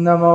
नमो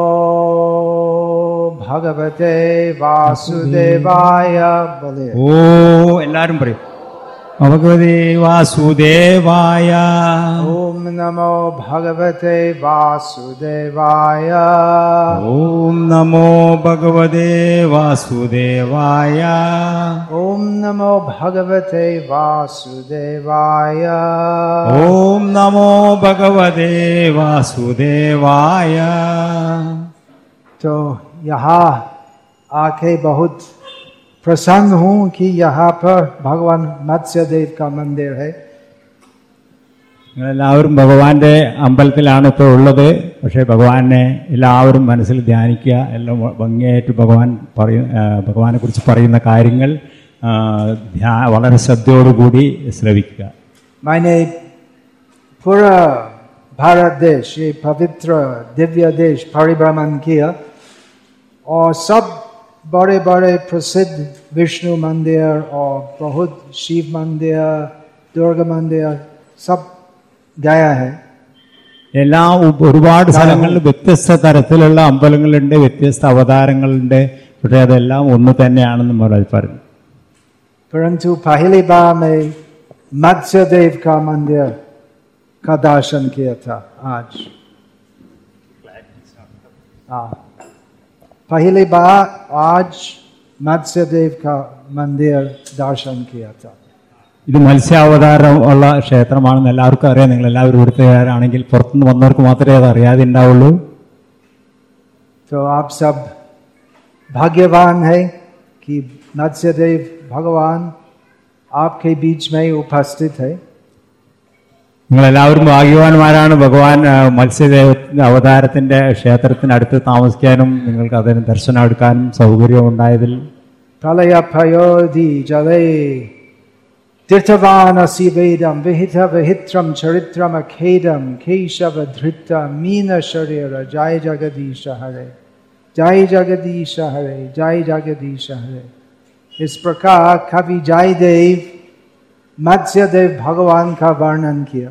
भगवते वासुदेवाय बोले ഓ എല്ലാരും പറയും ഭഗവതേ വാസുദേവായ. ओम नमो भगवते वासुदेवाय. ഓം നമോ ഭഗവതേ വാസുദേവായ. ओम नमो भगवते वासुदेवाय. ഓം നമോ ഭഗവതേ വാസുദേവായ. तो यहाँ आके बहुत प्रसन्न हूँ कि यहाँ पर भगवान मत्स्य देव का मंदिर है. നിങ്ങളെല്ലാവരും ഭഗവാന്റെ അമ്പലത്തിലാണ് ഇപ്പോൾ ഉള്ളത്. പക്ഷേ ഭഗവാനെ എല്ലാവരും മനസ്സിൽ ധ്യാനിക്കുക. എല്ലാം ഭംഗിയായിട്ട് ഭഗവാനെ കുറിച്ച് പറയുന്ന കാര്യങ്ങൾ വളരെ ശ്രദ്ധയോടുകൂടി ശ്രവിക്കുക. मैंने पूरा भारत देश, ये पवित्र दिव्य देश परिभ्रमण किया और सब बड़े बड़े प्रसिद्ध विष्णु मंदिर और बहुत शिव मंदिर, दुर्गा मंदिर सब गया है. ഒരുപാട് സ്ഥലങ്ങളിൽ വ്യത്യസ്ത തരത്തിലുള്ള അമ്പലങ്ങളുണ്ട്, വ്യത്യസ്ത അവതാരങ്ങളുണ്ട്. പക്ഷേ അതെല്ലാം ഒന്ന് തന്നെയാണെന്ന് പറഞ്ഞു. परंतु पहली बार मैं मत्स्य देव का मंदिर का दर्शन किया था आज. पहली बार आज मत्स्य देव का मंदिर दर्शन किया था. ഇത് മത്സ്യാവതാരം ഉള്ള ക്ഷേത്രമാണെന്ന് എല്ലാവർക്കും അറിയാം. നിങ്ങൾ എല്ലാവരും ഇവിടുത്തുകാരാണെങ്കിൽ പുറത്തുനിന്ന് വന്നവർക്ക് മാത്രമേ അത് അറിയാതെ ഉണ്ടാവുള്ളൂ. तो आप सब भाग्यवान है कि मत्स्य देव भगवान आपके बीच में उपस्थित है. നിങ്ങളെല്ലാവരും ഭാഗ്യവാന്മാരാണ്. ഭഗവാൻ മത്സ്യദേവത്തിന്റെ അവതാരത്തിന്റെ ക്ഷേത്രത്തിനടുത്ത് താമസിക്കാനും നിങ്ങൾക്ക് അതിന് ദർശനം എടുക്കാനും സൗകര്യം ഉണ്ടായതിൽ. പ്രളയഭയോധി ജലേ तीर्थवानसि वेदं विहित विहित्रं चरित्रम अखेदं केशव धृत मीन शरीर जय जगदीश हरे जय जगदीश हरे जय जगदीश हरे. इस प्रकार कवि जयदेव मत्स्य देव भगवान का वर्णन किया.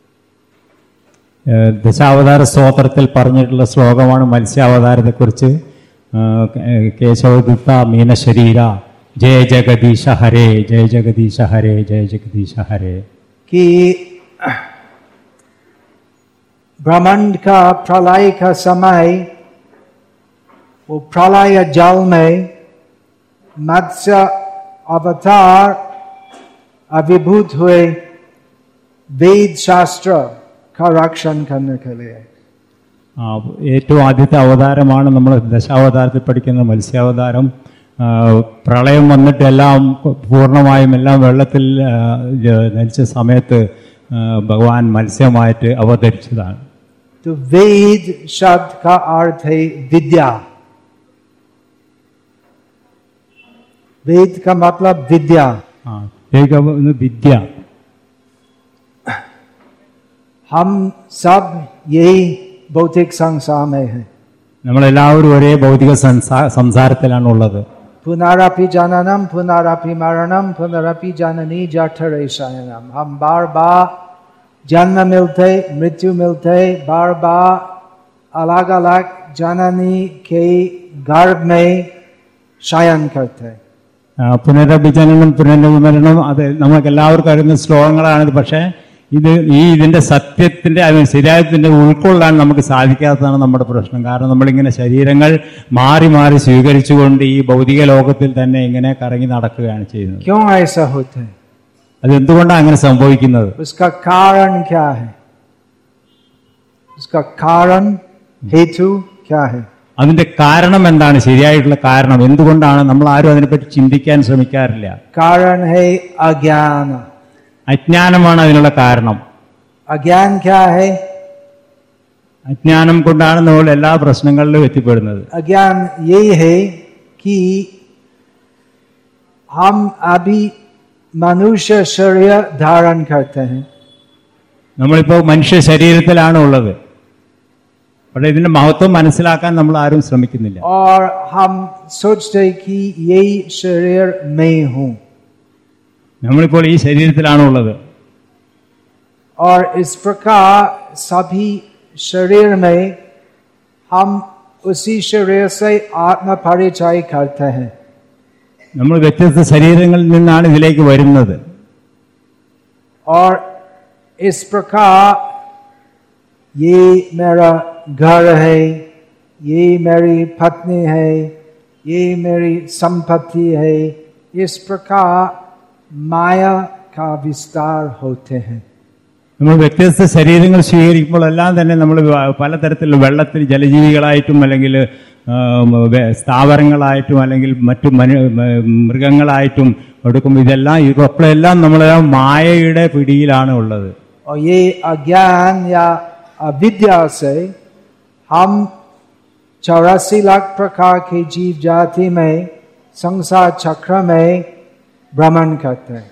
ദശാവതാര സ്തോത്രത്തിൽ പറഞ്ഞിട്ടുള്ള ശ്ലോകമാണ് മത്സ്യാവതാരത്തെക്കുറിച്ച്. കേശവദത്ത മീനശരീര जय जगदीश हरे जय जगदीश हरे जय जगदीश हरे. कि ब्रह्मांड का प्रलय का समय वो प्रलय जल में मत्स्य अवतार अभिभूत हुए वेद शास्त्र का रक्षण करने के लिए. ഏറ്റവും ആദ്യത്തെ അവതാരമാണ് നമ്മൾ ദശാവതാരത്തിൽ പഠിക്കുന്ന മത്സ്യാവതാരം. പ്രളയം വന്നിട്ട് എല്ലാം പൂർണ്ണമായും എല്ലാം വെള്ളത്തിൽ നയിച്ച സമയത്ത് ഭഗവാൻ മത്സ്യമായിട്ട് അവതരിച്ചതാണ്. तो वेद शब्द का अर्थ है विद्या. वेद का मतलब विद्या. विद्या. हम सब यही भौतिक संसार में है. നമ്മളെല്ലാവരും ഒരേ ഭൗതിക സംസാരത്തിലാണ് ഉള്ളത്. पुनरपि जननम पुनरपि मरणम पुनरपि जननी जठरे शयनम. हम बार बार जन्म मिलते मृत्यु मिलते, बार बार अलग अलग जननी के गर्भ में शयन करते. പുനരഭിജനനം പുനരഭിമരണം അത് നമുക്ക് എല്ലാവർക്കും അറിയുന്ന ശ്ലോകങ്ങളാണിത്. പക്ഷേ ഇതിന്റെ സത്യത്തിന്റെ ശരീരത്തിന്റെ ഉൾക്കൊള്ളാൻ നമുക്ക് സാധിക്കാത്തതാണ് നമ്മുടെ പ്രശ്നം. കാരണം നമ്മളിങ്ങനെ ശരീരങ്ങൾ മാറി മാറി സ്വീകരിച്ചുകൊണ്ട് ഈ ഭൗതിക ലോകത്തിൽ തന്നെ ഇങ്ങനെ കറങ്ങി നടക്കുകയാണ് ചെയ്യുന്നത്. അത് എന്തുകൊണ്ടാണ് അങ്ങനെ സംഭവിക്കുന്നത്? അതിന്റെ കാരണം എന്താണ്? ശരിയായിട്ടുള്ള കാരണം എന്തുകൊണ്ടാണ്? നമ്മൾ ആരും അതിനെപ്പറ്റി ചിന്തിക്കാൻ ശ്രമിക്കാറില്ല. കാരണം അജ്ഞാനം. അജ്ഞാനമാണ് അതിനുള്ള കാരണം. അജ്ഞാൻ ക്യാ ഹൈ? അജ്ഞാനം കൊണ്ടാണ് നമ്മൾ എല്ലാ പ്രശ്നങ്ങളിലും എത്തിപ്പെടുന്നത്. അജ്ഞാൻ യഹി ഹൈ कि हम अभी मनुष्य शरीर धारण करते हैं. നമ്മളിപ്പോൾ മനുഷ്യ ശരീരത്തിലാണ് ഉള്ളത്. പക്ഷേ ഇതിന്റെ മഹത്വം മനസ്സിലാക്കാൻ നമ്മൾ ആരും ശ്രമിക്കുന്നില്ല. और हम सोचते हैं कि यही शरीर मैं हूँ. നമ്മളിപ്പോൾ ഈ ശരീരത്തിലാണ് ഉള്ളത്. और इस प्रकार सभी शरीर में हम उसी शरीर से आत्म परिचय करते हैं. നമ്മൾ വ്യത്യസ്ത ശരീരങ്ങളിൽ നിന്നാണ് ഇതിലേക്ക് വരുന്നത്. और इस प्रकार ये मेरा घर है, ये मेरी पत्नी है, ये मेरी संपत्ति है, इस प्रकार माया का विस्तार होते हैं. നമ്മൾ വ്യത്യസ്ത ശരീരങ്ങൾ സ്വീകരിക്കുമ്പോഴെല്ലാം തന്നെ നമ്മൾ പലതരത്തിലുള്ള വെള്ളത്തിൽ ജലജീവികളായിട്ടും അല്ലെങ്കിൽ സ്ഥാവരങ്ങളായിട്ടും അല്ലെങ്കിൽ മറ്റു മൃഗങ്ങളായിട്ടും എടുക്കുമ്പോൾ ഇതെല്ലാം ഇപ്പോഴെല്ലാം നമ്മളെല്ലാം മായയുടെ പിടിയിലാണ് ഉള്ളത്. और ये अज्ञान या अविद्या से हम 84 लाख प्रकार के जीव जाति में संसार चक्र में भ्रमण करते हैं.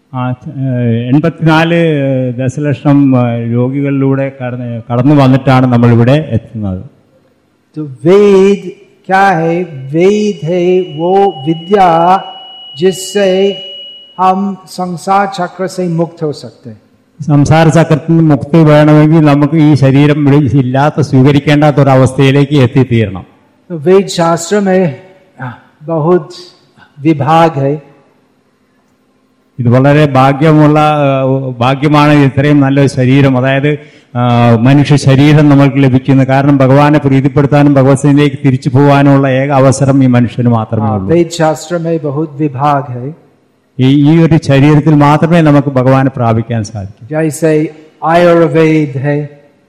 84 ദശലക്ഷം രോഗികളിലൂടെ കടന്നു വന്നിട്ടാണ് നമ്മളിവിടെ എത്തുന്നത്. तो वेद क्या है? वेद है वो विद्या जिससे हम संसार चक्र से मुक्त हो सकते हैं. സംസാര ചക്രത്തിൽ നിന്ന് മുക്തി വേണമെങ്കിൽ നമുക്ക് ഈ ശരീരം ഇല്ലാത്ത സ്വീകരിക്കേണ്ടാത്ത ഒരു അവസ്ഥയിലേക്ക് എത്തിത്തീരണം. तो वेद शास्त्र में बहुत विभाग है. ഇത് വളരെ ഭാഗ്യമാണ് ഇത്രയും നല്ലൊരു ശരീരം, അതായത് മനുഷ്യ ശരീരം നമ്മൾക്ക് ലഭിക്കുന്നത്. കാരണം ഭഗവാനെ പ്രീതിപ്പെടുത്താനും ഭഗവത്സേനയിലേക്ക് തിരിച്ചു പോകാനുള്ള ഏക അവസരം ഈ മനുഷ്യന് മാത്രമേ ഉള്ളൂ. വേദശാസ്ത്ര में बहुत विभाग है. ഈ ഒരു ശരീരത്തിൽ മാത്രമേ നമുക്ക് ഭഗവാനെ പ്രാപിക്കാൻ സാധിക്കൂ. जैसे आयुर्वेद है,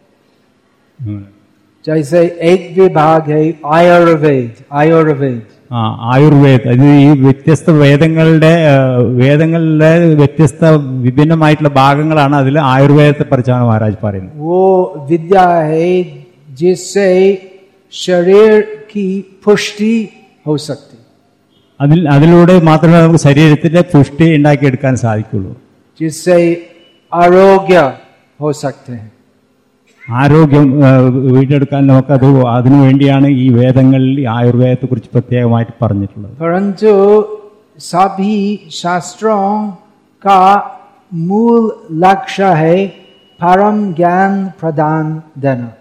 जैसे एक विभाग है आयुर्वेद. ആയുർവേദ്, അത് ഈ വ്യത്യസ്ത വേദങ്ങളിലെ വ്യത്യസ്ത വിഭിന്നമായിട്ടുള്ള ഭാഗങ്ങളാണ്. അതിൽ ആയുർവേദത്തെ പറിച്ചാണ് മഹാരാജ് പറയുന്നത്. वो विद्या है जिससे शरीर की पुष्टि हो सकती. അതിലൂടെ മാത്രമേ നമുക്ക് ശരീരത്തിന്റെ പുഷ്ടി ഉണ്ടാക്കിയെടുക്കാൻ സാധിക്കുള്ളൂ. जिससे आरोग्य हो सकते हैं. ആരോഗ്യം വീണ്ടെടുക്കാൻ നമുക്കത് അതിനുവേണ്ടിയാണ് ഈ വേദങ്ങളിൽ ആയുർവേദത്തെ കുറിച്ച് പ്രത്യേകമായിട്ട് പറഞ്ഞിട്ടുള്ളത്. परंतु सभी शास्त्रों का मूल लक्ष्य है परम ज्ञान प्रदान देना.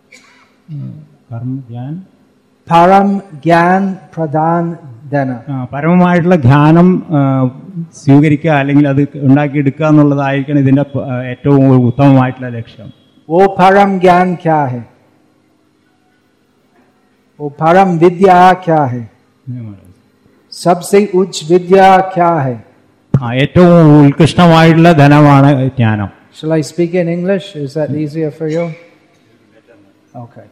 परम ज्ञान प्रदान देना, പരമമായിട്ടുള്ള ജ്ഞാനം സ്വീകരിക്കുക അല്ലെങ്കിൽ അത് ഉണ്ടാക്കിയെടുക്കുക എന്നുള്ളതായിരിക്കണം ഇതിന്റെ ഏറ്റവും ഉത്തമമായിട്ടുള്ള ലക്ഷ്യം. वो परम ज्ञान क्या है? वो परम विद्या क्या है? सबसे उच्च विद्या क्या है? ഏറ്റവും ഉത്കൃഷ്ടമായിട്ടുള്ള ധനമാണ് ജ്ഞാനം. Shall I speak in English? Is that easier for you? Okay.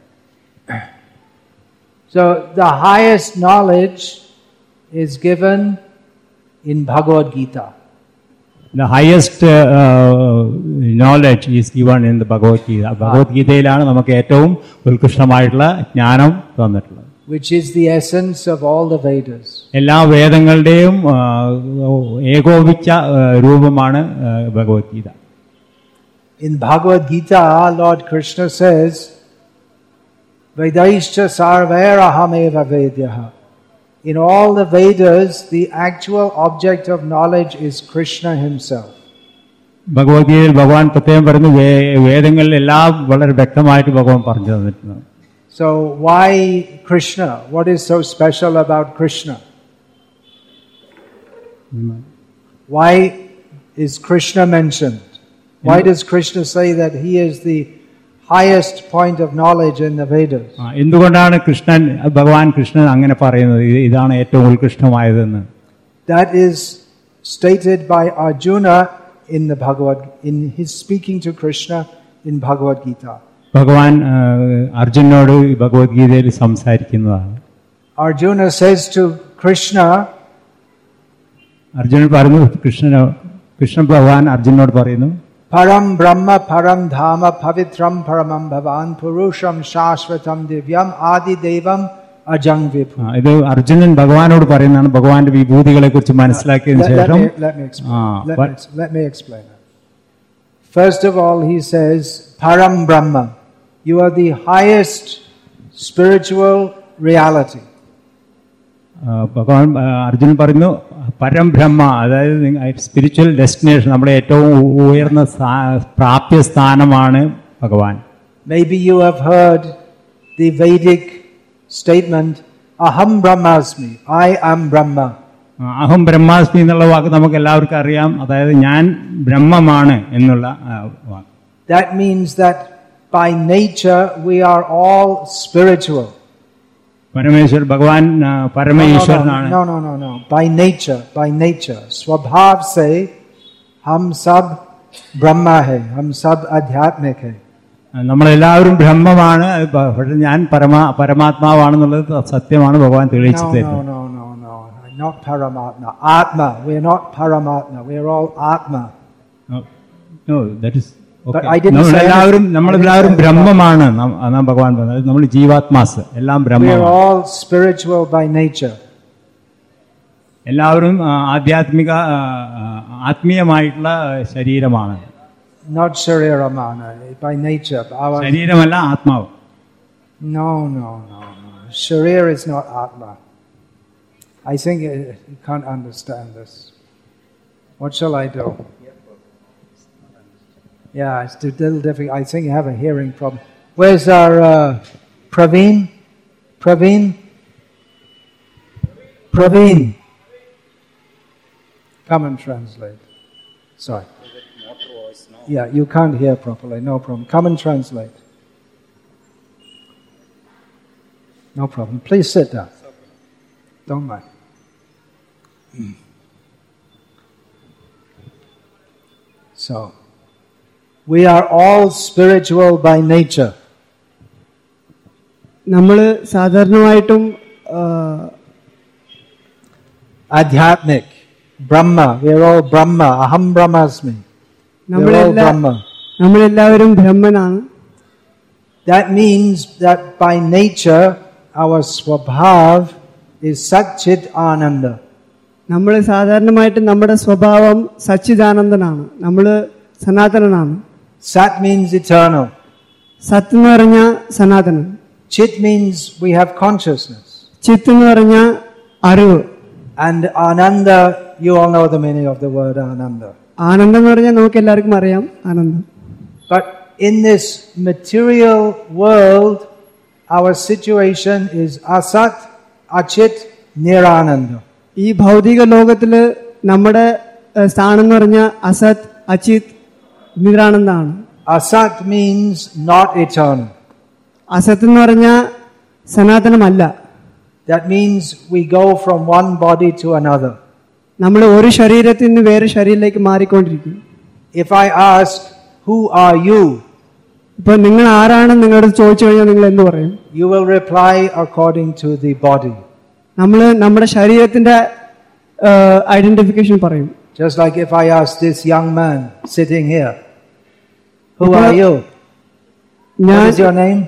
So the highest knowledge is given in Bhagavad Gita. The highest knowledge is given in the Bhagavad Gita. ഭഗവത് ഗീതയിലാണ് നമുക്ക് ഏറ്റവും ഉത്കൃഷ്ടമായിട്ടുള്ള ജ്ഞാനം തന്നിട്ടുള്ളത്. Which is the essence of all the Vedas. എല്ലാ വേദങ്ങളുടെയും ഏകോപിച്ച രൂപമാണ് ഭഗവത് Geetha. In Bhagavad Gita, Lord Krishna says, Vedaischa sarvairahameva vedyaha. In all the Vedas, the actual object of knowledge is Krishna himself. ഭഗവത്ഗീതയിൽ ഭഗവാൻ പ്രത്യേകം പറഞ്ഞു, വേദങ്ങളിൽ എല്ലാം വളരെ വ്യക്തമായിട്ട് ഭഗവാൻ പറഞ്ഞു തന്നിട്ടുണ്ട്. So why Krishna? What is so special about Krishna? Why is Krishna mentioned? Why does Krishna say that he is the highest point of knowledge in the Vedas? എന്തുകൊണ്ടാണ് ഭഗവാൻ കൃഷ്ണൻ അങ്ങനെ പറയുന്നത്, ഇതാണ് ഏറ്റവും ഉത്കൃഷ്ടമായതെന്ന്? That is stated by Arjuna in his speaking to Krishna in Bhagavad Gita. ഭഗവാൻ അർജുനോട് ഭഗവത്ഗീതയിൽ സംസാരിക്കുന്നതാണ്. Arjuna says to Krishna, Arjunan പറഞ്ഞു, കൃഷ്ണ ഭഗവാൻ അർജുനോട് പറയുന്നു, Param Brahma Param Dhama Pavitram Paramam Bhavan Purusham Shashvatam Divyam Adi Devam Ajang Vibhu. ഇത് അർജുനൻ ഭഗവാനോട് പറയുന്നതാണ്. ഭഗവാന്റെ വിഭൂതികളെ കുറിച്ച് മനസ്സിലാക്കിയതിനു ശേഷം let me explain. First of all, he says, Param Brahma, you are the highest spiritual reality. ഭഗവാൻ അർജുനൻ പറയുന്നു, പരംബ്രഹ്മ, അതായത് സ്പിരിച്വൽ ഡെസ്റ്റിനേഷൻ, നമ്മുടെ ഏറ്റവും ഉയർന്ന പ്രാപ്യ സ്ഥാനമാണ് ഭഗവാൻ. Maybe you have heard the Vedic statement, Aham Brahmasmi, I am Brahma. അഹം ബ്രഹ്മാസ്മി എന്നുള്ള വാക്ക് നമുക്ക് എല്ലാവർക്കും അറിയാം. അതായത് ഞാൻ ബ്രഹ്മമാണ് എന്നുള്ള വാക്ക്. That means that by nature we are all spiritual. Parameshwar ഭഗവാൻ പരമേശ്വരനാണ്. No. By nature. Swabhav se hum sab Brahma hai, hum sab adhyatmik hai. നമ്മളെല്ലാവരും ബ്രഹ്മമാണ്, പക്ഷെ ഞാൻ പരമാത്മാവാണെന്നുള്ളത് സത്യമാണ് ഭഗവാൻ തെളിയിച്ചു തരുന്നത്. No. Not Paramatma. Atma. We are not Paramatma. We are all Atma. No, that is okay. But I didn't say നമ്മളെല്ലാവരും ബ്രഹ്മമാണ് എന്നാണ് ഭഗവാൻ പറഞ്ഞത്. നമ്മൾ ജീവാത്മാസ് എല്ലാം ബ്രഹ്മമാണ്. We are all spiritual by nature. എല്ലാവരും ആത്മീയമായിട്ടുള്ള ശരീരമാണ്. Not shariramana, by nature. ശരീരമല്ല ആത്മാവ്. No. Sharir is not Atma. I think you can't understand this. What shall I do? Yeah, it's a little difficult. I think you have a hearing problem. Where's our Praveen? Come and translate. Sorry. Yeah, you can't hear properly. No problem. Come and translate. No problem. Please sit down. Don't mind. So, we are all spiritual by nature. നമ്മള് സാധാരണമായിട്ടും Adhyatmic, Brahma. We are all Brahma. Aham Brahmasmi. We are all Brahma. നമ്മളെല്ലാവരും ബ്രഹ്മനാണ്. That means that by nature our swabhav is Satchit Ananda. നമ്മൾ സാധാരണമായിട്ട് നമ്മുടെ സ്വഭാവം സച്ചിദാനന്ദനാണ്. നമ്മള് സനാതനനാണ്. Sat means eternal. സത്ത് എന്ന് പറഞ്ഞാൽ Sanathanan. Chit means we have consciousness. ചിത്ത് എന്ന് പറഞ്ഞാൽ അറിവ്. And Ananda, you all know the meaning of the word Ananda. ആനന്ദം എന്ന് പറഞ്ഞാൽ നമുക്ക് എല്ലാവർക്കും അറിയാം ആനന്ദം. But in this material world, our situation is Asat, Achit, Nirananda. ഈ ഭൗതിക ലോകത്തില് നമ്മുടെ സ്ഥാനം എന്ന് പറഞ്ഞാൽ അസത്, അചിത്, നിരാനന്ദാണ്. Asat means not eternal. അസത്ത് എന്ന് പറഞ്ഞാൽ സനാതനമല്ല. That means we go from one body to another. നമ്മൾ ഒരു ശരീരത്തിൽ നിന്ന് വേറെ ശരീരത്തിലേക്ക് മാറിക്കൊണ്ടിരിക്കും. If I ask, who are you? ഇപ്പൊ നിങ്ങൾ ആരാണെന്ന് നിങ്ങളോട് ചോദിച്ചു കഴിഞ്ഞാൽ നിങ്ങൾ എന്ത് പറയും? You will reply according to the body. നമ്മൾ നമ്മുടെ ശരീരത്തിന്റെ ഐഡന്റിഫിക്കേഷൻ പറയും. Just like if I ask this young man sitting here, who are you? What is your name?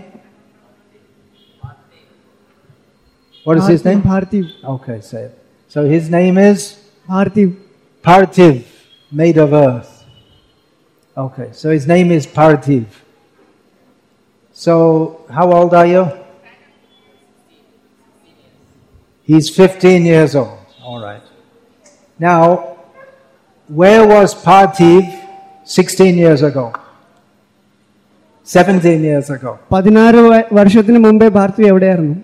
What is his name? Parthiv. Okay, say it. So his name is? Parthiv. Parthiv, made of earth. Okay, so his name is Parthiv. So, how old are you? He's 15 years old. All right. Now, where was Parthiv 16 years ago? 17 years ago. 16 വർഷത്തിന് മുമ്പേ പാർത്ഥിവ് എവിടെയായിരുന്നു?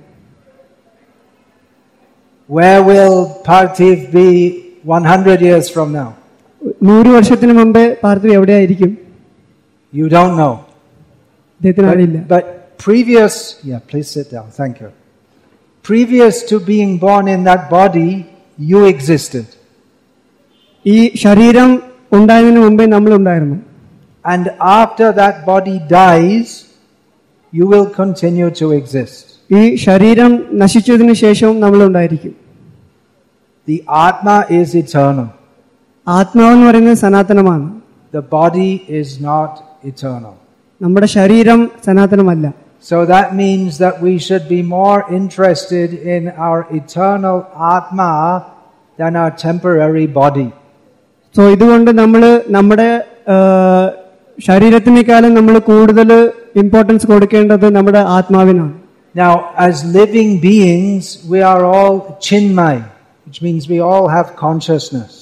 Where will Parthiv be 100 years from now? 100 വർഷത്തിന് മുമ്പേ പാർത്ഥിവ് എവിടെയായിരിക്കും? You don't know. But previous, please sit down. Thank you. Previous to being born in that body, you existed. ഈ ശരീരം ഉണ്ടായതിനു മുമ്പേ നമ്മൾ ഉണ്ടായിരുന്നു. And after that body dies, you will continue to exist. ഈ ശരീരം നശിച്ചതിനു ശേഷം നമ്മൾ ഉണ്ടായിരിക്കും. The Atma is eternal. ആത്മാവ് എന്ന് പറയുന്നത് സനാതനമാണ്. The body is not eternal. നമ്മുടെ ശരീരം സനാതനമല്ല. So that means that we should be more interested in our eternal Atma than our temporary body. So ഇതുകൊണ്ട് നമ്മൾ നമ്മുടെ ശരീരത്തിനേക്കാളും നമ്മൾ കൂടുതൽ ഇമ്പോർട്ടൻസ് കൊടുക്കേണ്ടത് നമ്മുടെ ആത്മാവിനാണ്. Now, as living beings, we are all Chinmay, which means we all have consciousness.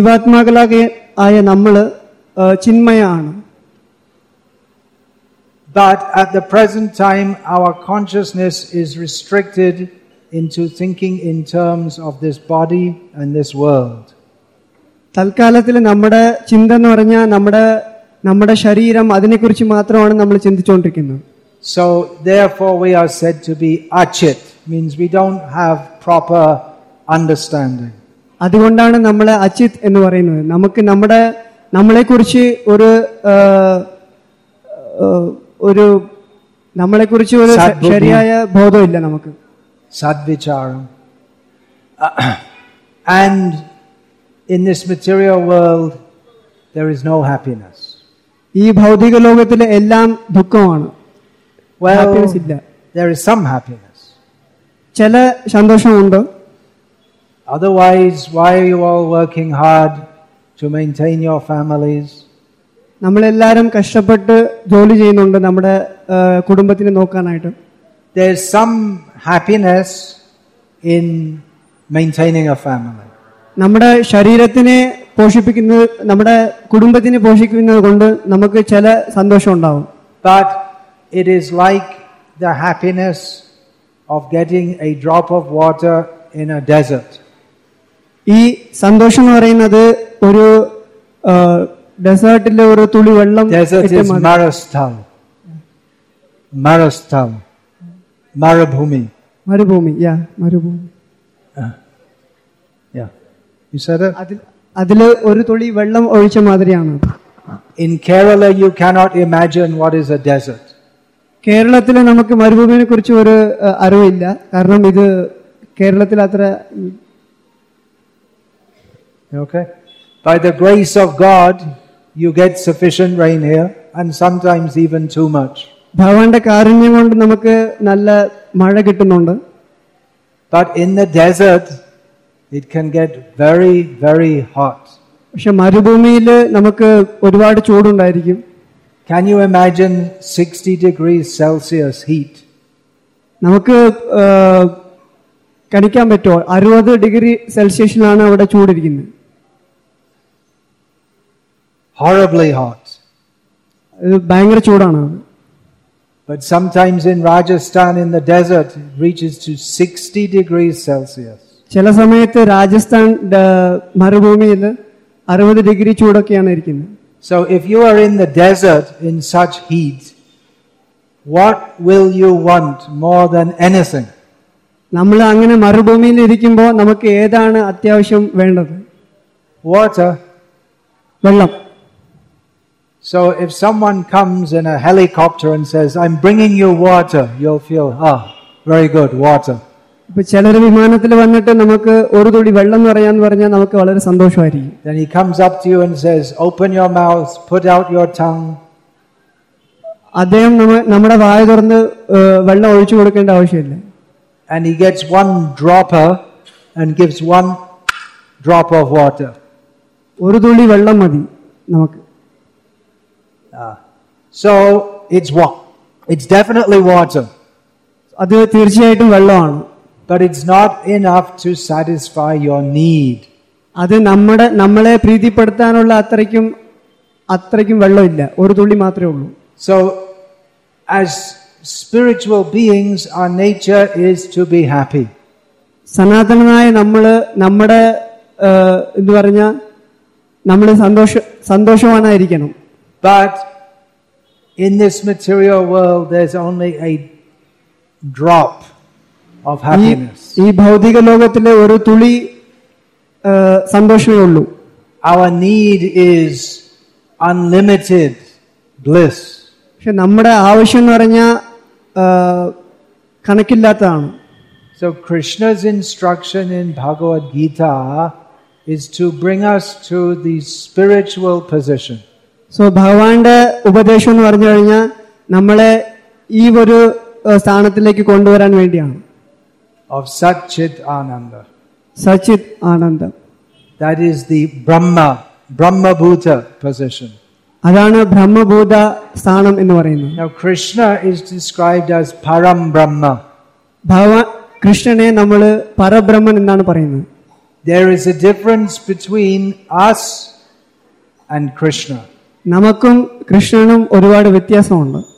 ജീവാത്മാക്കളായ നമ്മൾ ചിന്മയാണ്. But at the present time, our consciousness is restricted into thinking in terms of this body and this world. തൽക്കാലത്തിൽ നമ്മുടെ ചിന്ത എന്ന് പറഞ്ഞാൽ നമ്മുടെ ശരീരം അതിനെക്കുറിച്ച് മാത്രമാണ് നമ്മൾ ചിന്തിച്ചുകൊണ്ടിരിക്കുന്നത്. So therefore we are said to be achit, means we don't have proper understanding. അതുകൊണ്ടാണ് നമ്മളെ അചിത് എന്ന് പറയുന്നത്. നമുക്ക് നമ്മളെക്കുറിച്ച് നമ്മളെക്കുറിച്ച് ഒരു ശരിയായ ബോധമില്ല നമുക്ക്. Sadvicharam. And in this material world there is no happiness. ഈ ഭൗതിക ലോകത്തിലെ എല്ലാം ദുഃഖമാണ്. Well, ഹാപ്പിനെസ് ഇല്ല. there is some happiness. ചില സന്തോഷമുണ്ട്. Otherwise, why are you all working hard to maintain your families? നമ്മളെല്ലാവരും കഷ്ടപ്പെട്ട് ജോലി ചെയ്യുന്നുണ്ട് നമ്മുടെ കുടുംബത്തിനെ നോക്കാനായിട്ട്. There is some happiness in maintaining a family. നമ്മുടെ ശരീരത്തിനെ പോഷിപ്പിക്കുന്നത്, നമ്മുടെ കുടുംബത്തിനെ പോഷിപ്പിക്കുന്നത് കൊണ്ട് നമുക്ക് ചില സന്തോഷം ഉണ്ടാവും. But it is like the happiness of getting a drop of water in a desert. ഈ സന്തോഷം എന്ന് പറയുന്നത് ഒരു ഡെസേർട്ടിലെ ഒരു തുള്ളി വെള്ളം. Desert is Marasthal. Marabhumi. മരുഭൂമി. മരുഭൂമി. Yeah. You said it? അതില് ഒരു തുള്ളി വെള്ളം ഒഴിച്ച മാതിരിയാണ്. In Kerala you cannot imagine what is a desert. കേരളത്തിൽ നമുക്ക് മരുഭൂമിയെ കുറിച്ച് ഒരു അറിവില്ല. കാരണം ഇത് കേരളത്തിൽ അത്ര. Okay? By the grace of God, you get sufficient rain here, and sometimes even too much. ഭഗവാന്റെ കാരുണ്യം കൊണ്ട് നമുക്ക് നല്ല മഴ കിട്ടുന്നുണ്ട്. But in the desert, it can get very, very hot. പക്ഷെ മരുഭൂമിയിൽ നമുക്ക് ഒരുപാട് ചൂടുണ്ടായിരിക്കും. Can you imagine 60 degrees Celsius heat? നമുക്ക് കണിക്കാൻ പറ്റുമോ? 60 ഡിഗ്രി സെൽഷ്യസിലാണ് അവിടെ ചൂടിരിക്കുന്നത്. Horribly hot. ഭയങ്കര ചൂടാണ്. But sometimes in Rajasthan in the desert it reaches to 60 degrees Celsius. ചില സമയത്ത് രാജസ്ഥാൻ മരുഭൂമിയിൽ 60 ഡിഗ്രി ചൂടൊക്കെയാണ് ഇരിക്കുന്നത്. So if you are in the desert in such heat, what will you want more than anything? നമ്മൾ അങ്ങനെ മരുഭൂമിയിൽ ഇരിക്കുമ്പോൾ നമുക്ക് ഏതാണ് അത്യാവശ്യം വേണ്ടത്? Water. വെള്ളം. So if someone comes in a helicopter and says, I'm bringing you water, you'll feel, very good, water. ഇപ്പൊ ചിലർ വിമാനത്തിൽ വന്നിട്ട് നമുക്ക് ഒരു തുള്ളി വെള്ളം എന്ന് പറഞ്ഞാൽ നമുക്ക് വളരെ സന്തോഷമായിരിക്കും. Then he comes up to you and says, open your mouth, put out your tongue. അദ്ദേഹം നമ്മുടെ വായ തുറന്ന് വെള്ളം ഒഴിച്ചു കൊടുക്കേണ്ട ആവശ്യമില്ല. And he gets one dropper and gives one drop of water. ഒരു തുള്ളി വെള്ളം മതി നമുക്ക്. So it's definitely water. അത് തീർച്ചയായിട്ടും വെള്ളമാണ്. But it's not enough to satisfy your need. അത് നമ്മളെ പ്രീതിപ്പെടുത്താനുള്ള അത്രയ്ക്കും വെള്ളമില്ല. ഒരു തുള്ളി മാത്രമേ ഉള്ളൂ. So as spiritual beings, our nature is to be happy. സനാതനനായ നമ്മുടെ എന്ന് പറഞ്ഞാൽ നമ്മൾ സന്തോഷവാനായിരിക്കണം. But in this material world there's only a drop of happiness. ഈ ഭൗതിക ലോകത്തിലെ ഒരു തുള്ളി സന്തോഷമേ ഉള്ളൂ. Our need is unlimited bliss. പക്ഷെ നമ്മുടെ ആവശ്യം എന്ന് പറഞ്ഞാൽ കണക്കില്ലാത്തതാണ്. So Krishna's instruction in Bhagavad Gita is to bring us to the spiritual position. So ഭഗവാന്റെ ഉപദേശം എന്ന് പറഞ്ഞു കഴിഞ്ഞാൽ നമ്മളെ ഈ ഒരു സ്ഥാനത്തിലേക്ക് കൊണ്ടുവരാൻ വേണ്ടിയാണ്. Of Satchit Ananda. സച്ചിത് ആനന്ദം. That is the Brahma Bhuta position. അതാണ് ബ്രഹ്മഭൂത സ്ഥാനം എന്ന് പറയുന്നത്. Now Krishna is described as Param Brahma. കൃഷ്ണനെ നമ്മൾ പരബ്രഹ്മൻ എന്നാണ് പറയുന്നത്. There is a difference between us and Krishna. നമുക്കും കൃഷ്ണനും ഒരുപാട് വ്യത്യാസമുണ്ട്.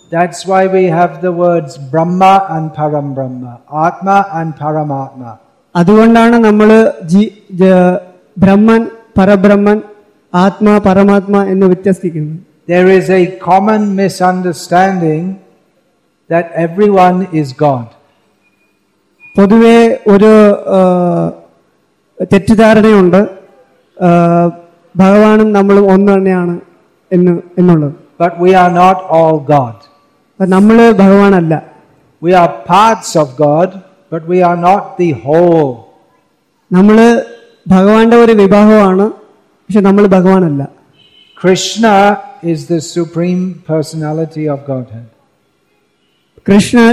That's why we have the words Brahma and Param Brahma, Atma and Paramatma. അതുകൊണ്ടാണ് നമ്മൾ ബ്രഹ്മൻ പരബ്രഹ്മൻ ആത്മാ പരമാത്മ എന്ന് വ്യത്യസ്തിക്കുന്നത്. There is a common misunderstanding that everyone is God. പൊതുവെ ഒരു തെറ്റിദ്ധാരണയുണ്ട് ഭഗവാനും നമ്മളും ഒന്ന് തന്നെയാണ് എന്നുള്ളത്. But we are not all God. നമ്മൾ ഭഗവാനല്ല. We are parts of God, but we are not the whole. നമ്മൾ ഭഗവാന്റെ ഒരു വിഭാഗമാണ്, പക്ഷെ നമ്മൾ ഭഗവാനല്ല. Krishna is the supreme personality of Godhead. Krishnan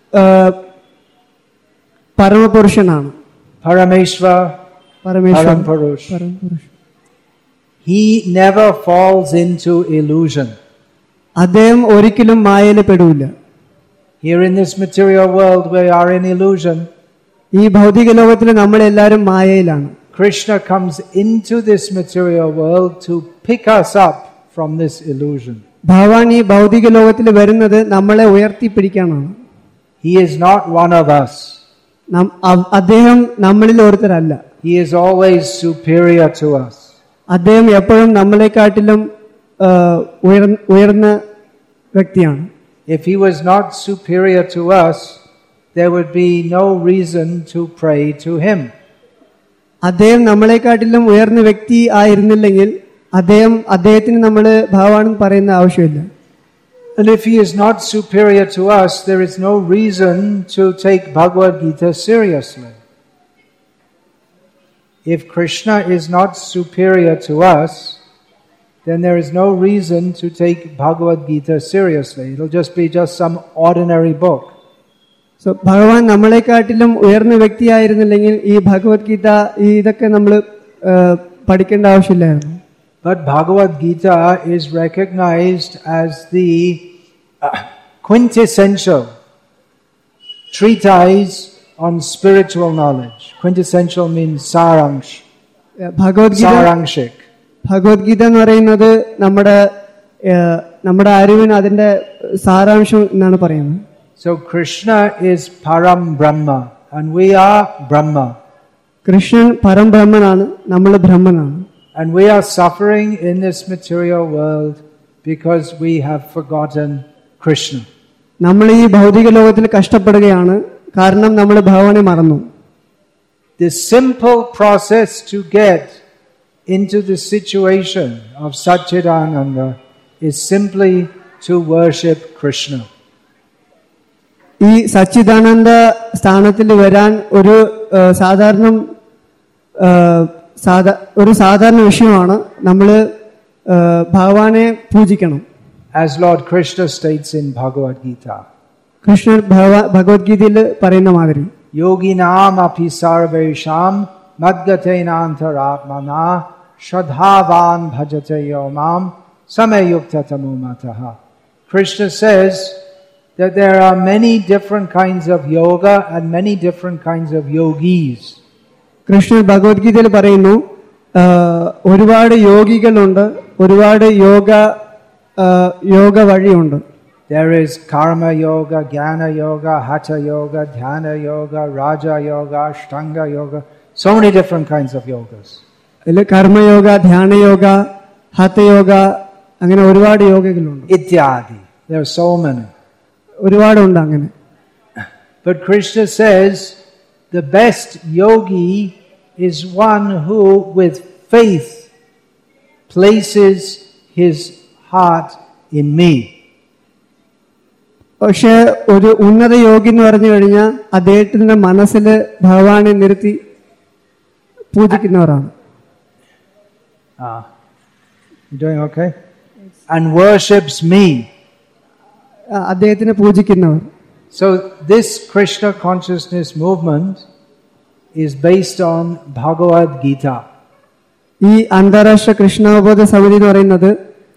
പരമപുരുഷനാണ്. Parameshwar, Parameswaran Parampurush. പരമപുരുഷൻ. He never falls into illusion. അദ്ദേഹം ഒരിക്കലും മായയിൽ പെടില്ല. Here in this material world we are in illusion. ഈ ഭൗതിക ലോകത്തിൽ നമ്മളെല്ലാവരും മായയിലാണ്. Krishna comes into this material world to pick us up from this illusion. ഭഗവാൻ ഈ ഭൗതിക ലോകത്തിൽ വരുന്നത് നമ്മളെ ഉയർത്തിപ്പിടിക്കാനാണ്. He is not one of us. അദ്ദേഹം നമ്മളിൽ ഒരുത്തരല്ല. He is always superior to us. അദ്ദേഹം എപ്പോഴും നമ്മളെക്കാട്ടിലും ഉയർന്ന വ്യക്തിയാണ്. If he was not superior to us, there would be no reason to pray to him. അദ്ദേഹം നമ്മളെക്കാട്ടിലും ഉയർന്ന വ്യക്തി ആയിരുന്നില്ലെങ്കിൽ അദ്ദേഹത്തിന് നമ്മൾ ഭഗവാൻ പറയുന്ന ആവശ്യമില്ല. And if he is not superior to us, there is no reason to take Bhagavad Gita seriously. If Krishna is not superior to us, then there is no reason to take Bhagavad Gita seriously. It will just be some ordinary book. So ഭഗവാൻ നമ്മളെക്കാട്ടിലും ഉയർന്ന വ്യക്തിയായിരുന്നില്ലെങ്കിൽ ഈ ഭഗവത്ഗീത ഇതൊക്കെ നമ്മൾ പഠിക്കേണ്ട ആവശ്യമില്ലായിരുന്നു. But Bhagavad Gita is recognized as the quintessential treatise on spiritual knowledge. Quintessential means saransh. Saranshik. Bhagavad Gita എന്ന് പറയുന്നത് നമ്മുടെ അറിവിന് അതിന്റെ സാരാംശം എന്നാണ് പറയുന്നത്. So Krishna is Param Brahma and we are Brahma. Krishnan പരംബ്രഹ്മനാണ്, നമ്മൾ ബ്രഹ്മനാണ്. And we are suffering in this material world because we have forgotten Krishna. നമ്മൾ ഈ ഭൗതിക ലോകത്തിൽ കഷ്ടപ്പെടുകയാണ് കാരണം നമ്മൾ ഭഗവാനെ മറന്നു. The simple process to get into the situation of Satchidananda is simply to worship Krishna. ഈ സച്ചിദാനന്ദ സ്ഥാനത്തിൽ വരാൻ ഒരു സാധാരണ വിഷയമാണ് നമ്മൾ ഭഗവാനെ പൂജിക്കണം. As Lord Krishna states in Bhagavad Gita. Krishnan ഭഗവത്ഗീതയിൽ പറയുന്ന മാതിരി Yoginam api sarvesham madgatena antaratmana shradhavan bhajate yomam samayukta tamumataha. Krishna says that there are many different kinds of yoga and many different kinds of yogis. Krishnan ഭഗവത്ഗീതയിൽ പറയുന്നു ഒരുപാട് യോഗികളുണ്ട്, ഒരുപാട് യോഗ വഴിയുണ്ട്. There is karma yoga, jnana yoga, hatha yoga, dhyana yoga, raja yoga, ashtanga yoga. So many different kinds of yogas. Karma yoga, ധ്യാനയോഗ, hatha yoga, അങ്ങനെ ഒരുപാട് യോഗകളുണ്ട്. Ityadi. There are so many. ഒരുപാടുണ്ട് അങ്ങനെ. But Krishna says the best yogi is one who with faith places his heart in me. പക്ഷെ ഒരു ഉന്നത യോഗി എന്ന് പറഞ്ഞു കഴിഞ്ഞാൽ അദ്ദേഹത്തിന്റെ മനസ്സിൽ ഭഗവാനെ നിർത്തി പൂജിക്കുന്നവരാണ്. You doing okay? And worships me. അദ്ദേഹത്തിനെ പൂജിക്കുന്നവർ. So this Krishna consciousness movement is based on Bhagavad Gita. ഈ അന്താരാഷ്ട്ര കൃഷ്ണാവബോധ സമിതി എന്ന് പറയുന്നത്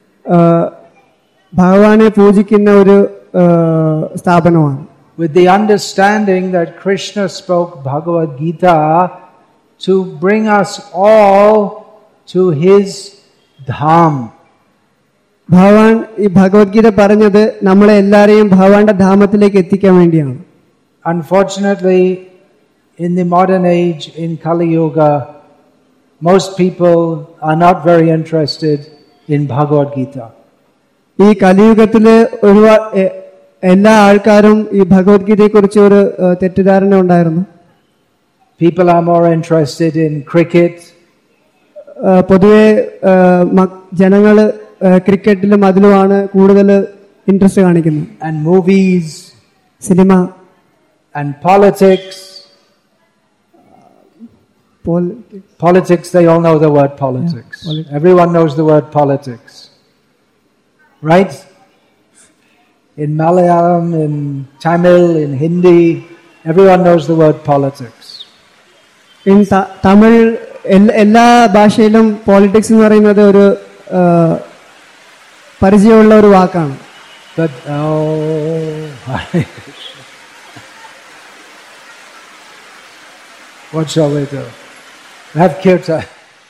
ഭഗവാനെ പൂജിക്കുന്ന ഒരു സ്ഥാപനമാണ്. With the understanding that Krishna spoke Bhagavad Gita to bring us all to his dham. ഭഗവാൻ ഈ ഭഗവത്ഗീത പറഞ്ഞത് നമ്മളെ എല്ലാരെയും ഭഗവാന്റെ ധാമത്തിലേക്ക് എത്തിക്കാൻ വേണ്ടിയാണ്. Unfortunately, in the modern age, in Kali Yuga, most people are not very interested in Bhagavad Gita. ഈ കലിയുഗത്തില് എല്ലാ ആൾക്കാരും ഈ ഭഗവത്ഗീതയെ കുറിച്ച് ഒരു തെറ്റിദ്ധാരണ ഉണ്ടായിരുന്നു. People are more interested in cricket. പൊതുവെ ജനങ്ങള് ക്രിക്കറ്റിലും അതിലുമാണ് കൂടുതൽ ഇൻട്രസ്റ്റ് കാണിക്കുന്നത്. And movies. സിനിമ. And politics. Politics, they all know the word politics. Yeah, everyone knows the word politics. Right? In Malayalam, in Tamil, in Hindi, everyone knows the word politics. In Tamil, എല്ലാ ഭാഷയിലും politics എന്ന് പറയുന്നത് ഒരു പരിചയമുള്ള ഒരു വാക്കാണ്. But what shall we do? Have kirtan.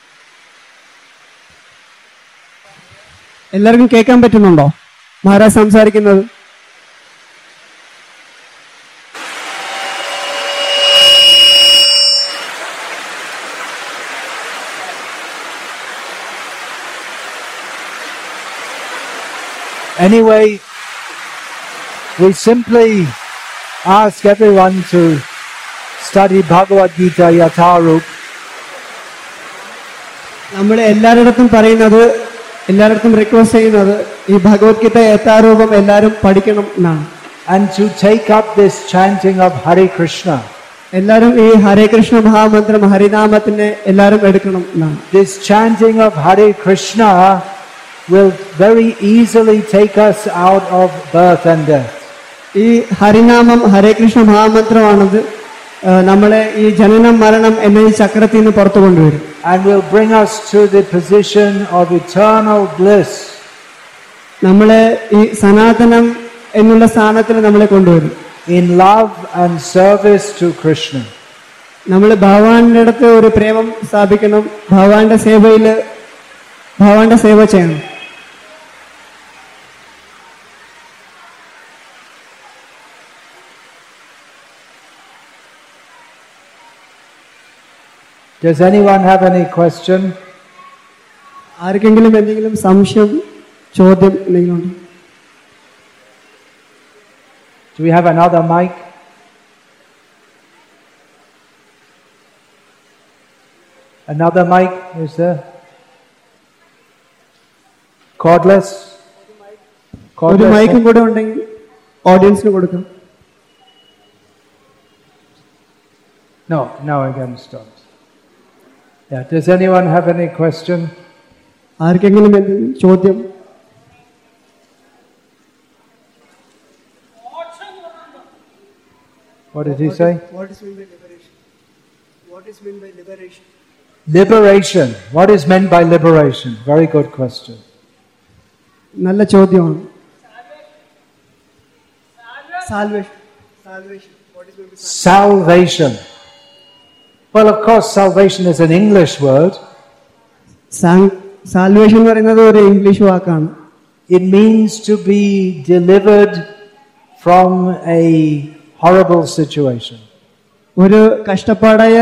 എല്ലാവർക്കും കേൾക്കാൻ പറ്റുന്നുണ്ടോ മഹാരാജ് സംസാരിക്കുന്നത്? Anyway, we simply ask everyone to study Bhagavad Gita Yatharup. നമ്മൾ എല്ലാവരുടെയും പറയുന്നത്, എല്ലാവരുടെയും റിക്വസ്റ്റ് ചെയ്യുന്നത് ഈ ഭഗവത്ഗീത യഥാരൂപം എല്ലാവരും പഠിക്കണം എന്നാണ്. And to take up this chanting of Hare Krishna. എല്ലാവരും ഈ ഹരേ കൃഷ്ണ മഹാമന്ത്രം ഹരിനാമത്തിനെ എല്ലാവരും എടുക്കണം എന്നാണ്. This chanting of Hare Krishna will very easily take us out of birth and death. ഈ ഹരിനാമം ഹരേ കൃഷ്ണ മഹാമന്ത്രമാണത് നമ്മളെ ഈ ജനനം മരണം എന്ന ഈ ചക്രത്തിൽ നിന്ന് പുറത്തു കൊണ്ടുവരും. And will bring us to the position of eternal bliss. നമ്മളെ ഈ സനാതനം എന്നുള്ള സ്ഥാനത്തിൽ നമ്മളെ കൊണ്ടുവരും. In love and service to Krishna. നമ്മൾ ഭഗവാന്റെ അടുത്ത് ഒരു പ്രേമം സ്ഥാപിക്കണം, ഭഗവാന്റെ സേവയില് ഭഗവാന്റെ സേവ ചെയ്യണം. Does anyone have any question? ആർക്കെങ്കിലും എന്തെങ്കിലും സംശയം ചോദ്യം എന്തെങ്കിലും ഉണ്ടോ? Do we have another mic? Another mic, is there? Cordless? ഒരു മൈക്കും കൂടെ ഉണ്ടെങ്കിൽ ഓഡിയൻസിന് കൊടുക്കാം. No, now again stopped. Yeah, does anyone have any question? ആർക്കെങ്കിലും എന്തെങ്കിലും ചോദ്യം? What did he say? What is meant by liberation? What is meant by liberation? Liberation. What is meant by liberation? Very good question. നല്ല ചോദ്യമാണ്. Salvation. Salvation. What is meant by salvation? Well, of course, salvation is an English word. Salvation എന്ന് പറയുന്നത് ഒരു English വാക്കാണ്. It means to be delivered from a horrible situation. ഒരു കഷ്ടപ്പാടായ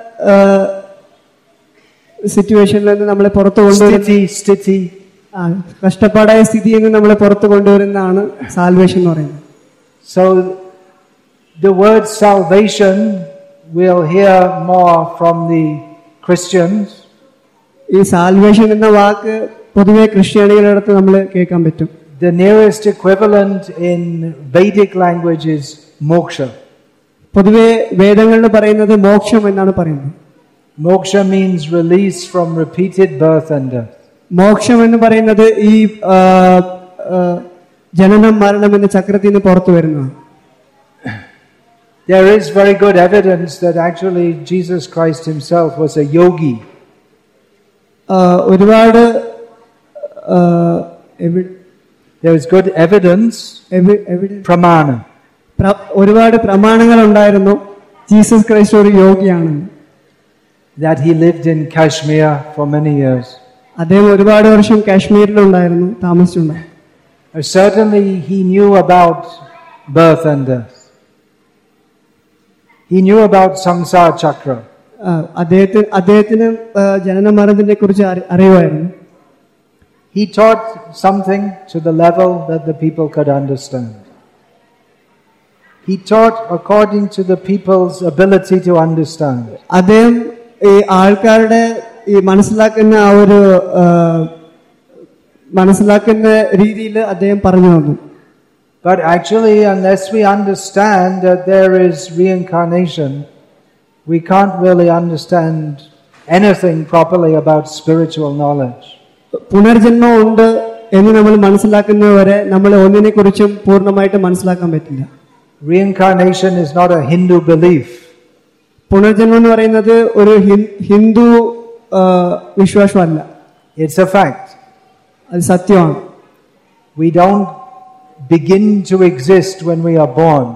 സിറ്റുവേഷനിൽ നിന്ന് നമ്മളെ പുറത്തു കൊണ്ടുവരുന്ന കഷ്ടപ്പാടായ സ്ഥിതിയിൽ നിന്ന് നമ്മളെ പുറത്തു കൊണ്ടുവരുന്നതാണ് സാൽവേഷൻ എന്ന് പറയുന്നത്. So the word salvation we'll hear more from the Christians. ഈ സാൽവേഷൻ എന്ന വാക്ക് പൊതുവെ ക്രിസ്ത്യാനികളുടെ അടുത്ത് നമ്മൾ കേൾക്കാൻ പറ്റും. The nearest equivalent in Vedic language is moksha. പൊതുവെ വേദങ്ങളിൽ പറയുന്നത് മോക്ഷം എന്നാണ് പറയുന്നത്. Moksha means release from repeated birth and death. മോക്ഷം എന്ന് പറയുന്നത് ഈ ജനനം മരണം എന്ന ചക്രത്തിൽ നിന്ന് പുറത്തു വരുന്നതാണ്. There is very good evidence that actually Jesus Christ himself was a yogi. ഒരുപാട് there is good evidence, pramana. ഒരുപാട് പ്രമാണങ്ങൾ ഉണ്ടായിരുന്നു ജീസസ് ക്രൈസ്റ്റ് ഒരു യോഗിയാണെന്ന്. That he lived in Kashmir for many years. അദ്ദേഹം ഒരുപാട് വർഷം കാശ്മീരിലുണ്ടായിരുന്നു, താമസിച്ചിട്ടുണ്ടായിരുന്നു. Certainly he knew about birth and death. He knew about samsara chakra. അദ്ദേഹത്തിന് ജനന മരണത്തിനെ കുറിച്ച് അറിയുമായിരുന്നു. He taught something to the level that the people could understand. He taught according to the people's ability to understand. അദ്ദേഹം ഈ ആൾക്കാരുടെ ഈ മനസ്സിലാക്കുന്ന രീതിയിൽ അദ്ദേഹം പറഞ്ഞു തന്നു. But actually, unless we understand that there is reincarnation, we can't really understand anything properly about spiritual knowledge. പുനർജന്മം ഉണ്ട് എന്ന് നമ്മൾ മനസ്സിലാക്കുന്നവരെ നമ്മൾ ഒന്നിനെ കുറിച്ചും പൂർണ്ണമായിട്ട് മനസ്സിലാക്കാൻ പറ്റില്ല. Reincarnation is not a Hindu belief. പുനർജന്മം എന്ന് പറയുന്നത് ഒരു ഹിന്ദു വിശ്വാസമല്ല. It's a fact. അത് സത്യമാണ്. We don't begin to exist when we are born.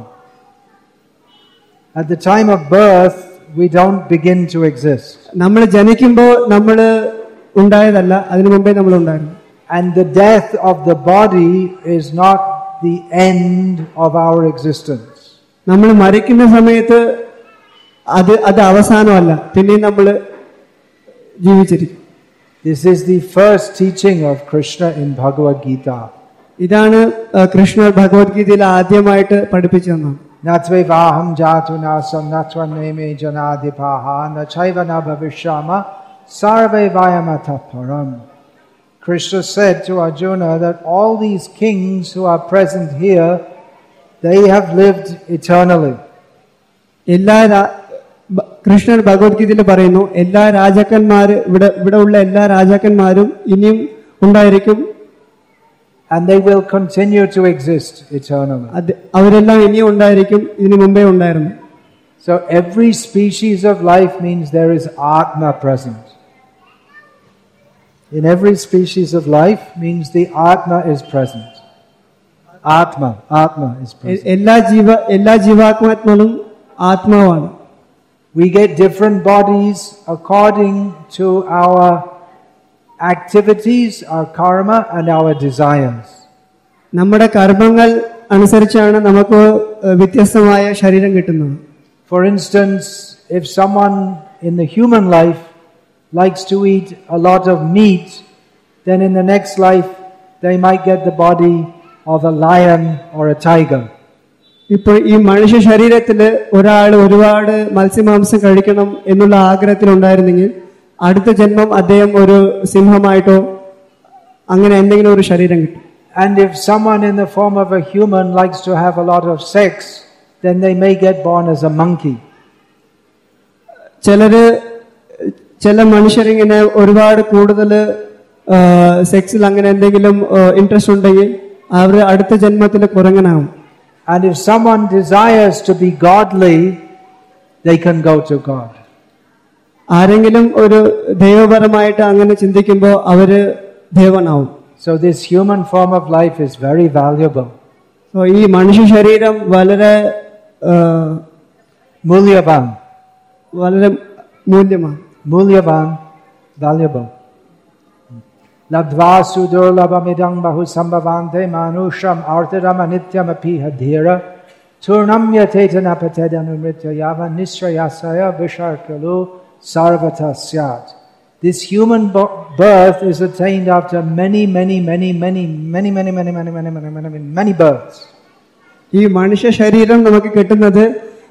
At the time of birth, we don't begin to exist. നമ്മൾ ജനിക്കുമ്പോൾ നമ്മൾ ഉണ്ടായതല്ല, അതിനു മുമ്പേ നമ്മൾ ഉണ്ടായിരുന്നു. And the death of the body is not the end of our existence. നമ്മൾ മരിക്കുന്ന സമയത്ത് അത് അവസാനമല്ല, പിന്നെ നമ്മൾ ജീവിച്ചിരിക്കും. This is the first teaching of Krishna in Bhagavad Gita. ഇതാണ് കൃഷ്ണ ഭഗവത്ഗീതയിൽ ആദ്യമായിട്ട് പഠിപ്പിച്ചു തന്നത്. Natvevaham jatu nasam natvaneme janadipaha nachaiva na bhavishyama sarve vayamata param. Krishna said to Arjuna that all these kings who are present here, they have lived eternally. Krishnan ഭഗവത്ഗീതയിൽ പറയുന്നു, എല്ലാ രാജാക്കന്മാരും ഇവിടെ ഉള്ള എല്ലാ രാജാക്കന്മാരും ഇനിയും ഉണ്ടായിരിക്കും. And they will continue to exist eternally. അവരെല്ലാം ഇനിയും ഉണ്ടായിരിക്കും, ഇതിനു മുമ്പേ ഉണ്ടായിരുന്നു. So every species of life means there is Atma present. In every species of life means the Atma is present. Atma is present. എല്ലാ ജീവാത്മാക്കളും ആത്മാവാണ്. We get different bodies according to our activities, our karma and our desires. നമ്മുടെ കർമ്മങ്ങൾ അനുസരിച്ചാണ് നമുക്ക് വ്യത്യസ്തമായ ശരീരം കിട്ടുന്നത്. For instance, if someone in the human life likes to eat a lot of meat, then in the next life they might get the body of a lion or a tiger. ഇപ്പോൾ ഈ മനുഷ്യ ശരീരത്തിൽ ഒരാൾ ഒരുപാട് മത്സ്യമാംസം കഴിക്കണം എന്നുള്ള ആഗ്രഹത്തിലുണ്ടായിരുന്നെങ്കിൽ അടുത്ത ജന്മം അദ്ദേഹം ഒരു സിംഹമായിട്ടോ അങ്ങനെ എന്തെങ്കിലും ഒരു ശരീരം കിട്ടും. And if someone in the form of a human likes to have a lot of sex, then they may get born as a monkey. ചില മനുഷ്യരിങ്ങനെ ഒരുപാട് കൂടുതൽ സെക്സിൽ അങ്ങനെ എന്തെങ്കിലും ഇൻട്രസ്റ്റ് ഉണ്ടെങ്കിൽ അവർ അടുത്ത ജന്മത്തിൽ കുരങ്ങനാവും. And if someone desires to be godly, they can go to God. ആരെങ്കിലും ഒരു ദൈവപരമായിട്ട് അങ്ങനെ ചിന്തിക്കുമ്പോൾ അവര് ദേവനാവും. So this human form of life is very valuable. So ഈ മനുഷ്യ ശരീരം വളരെ മൂല്യവാൻ, valuable. Labdva sudurlabhamidam bahusambhavante manusham artharam anityam apiha dhira turnam yatetana patedanumritya yava nisrayasaya visharkalu sarvata syat. This human birth is attained after many births. ഈ മനുഷ്യ ശരീരം നമുക്ക് കിട്ടുന്നത്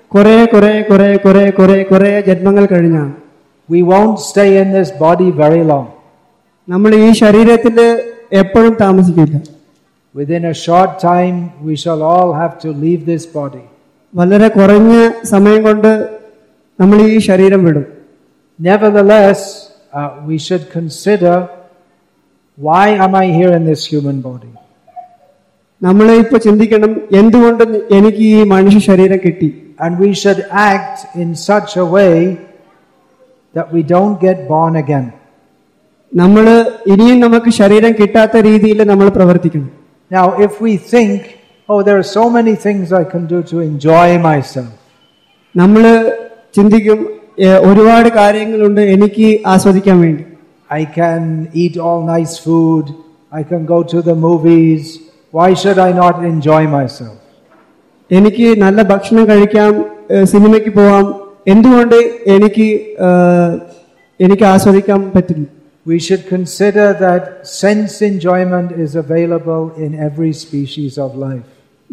കുറെ ജന്മങ്ങൾ കഴിഞ്ഞാണ്. We won't stay in this body very long. നമ്മൾ ഈ ശരീരത്തിൽ എപ്പോഴും താമസിക്കില്ല. Within a short time we shall all have to leave this body. വളരെ കുറഞ്ഞ സമയം കൊണ്ട് നമ്മൾ ഈ ശരീരം വിടും. Nevertheless, we should consider, why am I here in this human body? നമ്മൾ ഇപ്പോ ചിന്തിക്കണം, എന്തുകൊണ്ട് എനിക്ക് ഈ മനുഷ്യ ശരീരം കിട്ടി. And we should act in such a way that we don't get born again. നമ്മൾ ഇനിയും നമുക്ക് ശരീരം കിട്ടാത്ത രീതിയിൽ നമ്മൾ പ്രവർത്തിക്കണം. Now if we think, oh, there are so many things I can do to enjoy myself. നമ്മൾ ചിന്തിക്കും ഒരുപാട് കാര്യങ്ങളുണ്ട് എനിക്ക് ആസ്വദിക്കാൻ വേണ്ടി. I can eat all nice food, I can go to the movies. Why should I not enjoy myself? എനിക്ക് നല്ല ഭക്ഷണം കഴിക്കാം, സിനിമയ്ക്ക് പോവാം, എന്തുകൊണ്ട് എനിക്ക് ആസ്വദിക്കാൻ പറ്റില്ല? We should consider that sense enjoyment is available in every species of life.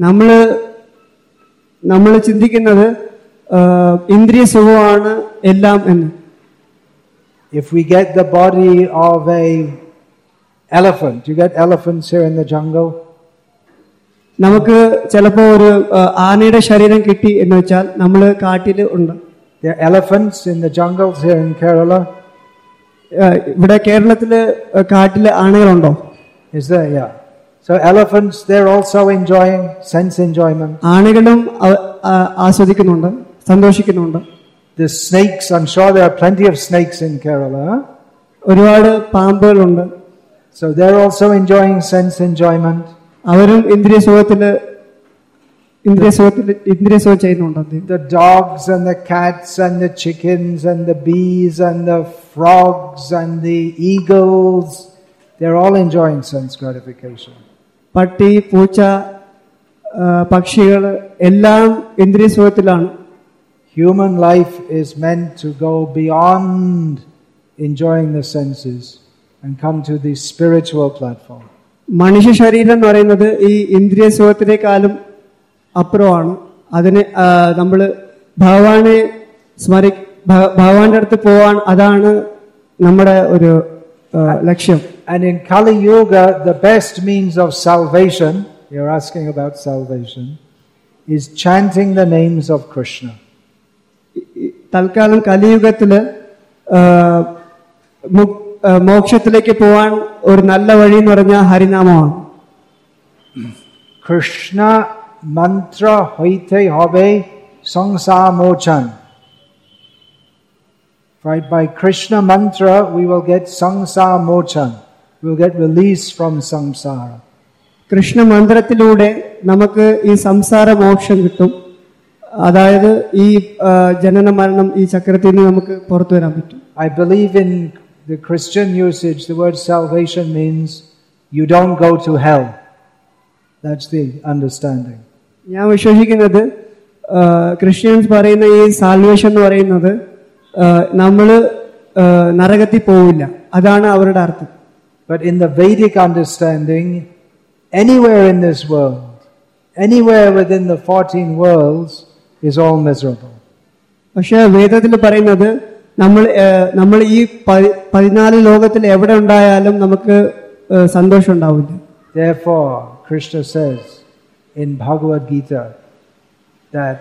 നമ്മൾ ചിന്തിക്കുന്നത് ഇന്ദ്രിയ സുഖമാണ് എല്ലാം എന്ന്. If we get the body of a elephant, you get elephants here in the jungle. നമുക്ക് ചിലപ്പോ ഒരു ആനയുടെ ശരീരം കിട്ടി എന്ന് വെച്ചാൽ നമ്മൾ കാട്ടിൽ ഉണ്ട്. There are elephants in the jungles here in Kerala. ഇവിടെ കേരളത്തില് കാട്ടില് ആനകളുണ്ടോ? Is there? Yeah. So elephants, they're also enjoying sense enjoyment. ആനകളും ആസ്വദിക്കുന്നുണ്ട്, സന്തോഷിക്കുന്നുണ്ട്. The snakes, I'm sure there are plenty of snakes in Kerala. ഒരുപാട് പാമ്പുകളുണ്ട്. So they're also enjoying sense enjoyment. അവരും ഇന്ദ്രിയ സുഖം ചെയ്യുന്നുണ്ട്. The dogs and the cats and the chickens and the bees and the frogs and the eagles, they're all enjoying sense gratification. പട്ടി, പൂച്ച, പക്ഷികൾ എല്ലാം ഇന്ദ്രിയ സുഖത്തിലാണ്. Human life is meant to go beyond enjoying the senses and come to the spiritual platform. മനുഷ്യ ശരീരം എന്ന് പറയുന്നത് ഈ ഇന്ദ്രിയ സുഖത്തിനേക്കാളും അപ്പുറമാണ്. അതിന് നമ്മൾ ഭഗവാന്റെ അടുത്ത് പോവാൻ, അതാണ് നമ്മുടെ ഒരു ലക്ഷ്യം. And in Kali Yuga, the best means of salvation, you're asking about salvation, is chanting the names of Krishna. തൽക്കാലം കലിയുഗത്തില് മോക്ഷത്തിലേക്ക് പോവാൻ ഒരു നല്ല വഴി എന്ന് പറഞ്ഞാൽ ഹരിനാമമാണ്. Krishna mantra hoite hobe sangsar mochan. Right, by Krishna mantra we will get sangsar mochan. We will get release from samsara. Krishna മന്ത്രത്തിലൂടെ നമുക്ക് ഈ സംസാര മോക്ഷം കിട്ടും. അതായത് ഈ ജനന മരണം ഈ ചക്രത്തിൽ നിന്ന് നമുക്ക് പുറത്തു വരാൻ പറ്റും. I believe in the Christian usage, the word salvation means you don't go to hell. That's the understanding. ഞാൻ വിശ്വസിക്കുന്നത് ക്രിസ്ത്യൻസ് പറയുന്ന ഈ സാൽവേഷൻ എന്ന് പറയുന്നത് നമ്മള് നരകത്തിൽ പോവില്ല, അതാണ് അവരുടെ അർത്ഥം. But in the Vedic understanding, anywhere in this world, anywhere within the 14 worlds is all miserable. പക്ഷെ വേദത്തിൽ പറയുന്നത് നമ്മൾ ഈ 14 ലോകത്തിൽ എവിടെ ഉണ്ടായാലും നമുക്ക് സന്തോഷം ഉണ്ടാവില്ല. Therefore, Krishna says in Bhagavad Gita that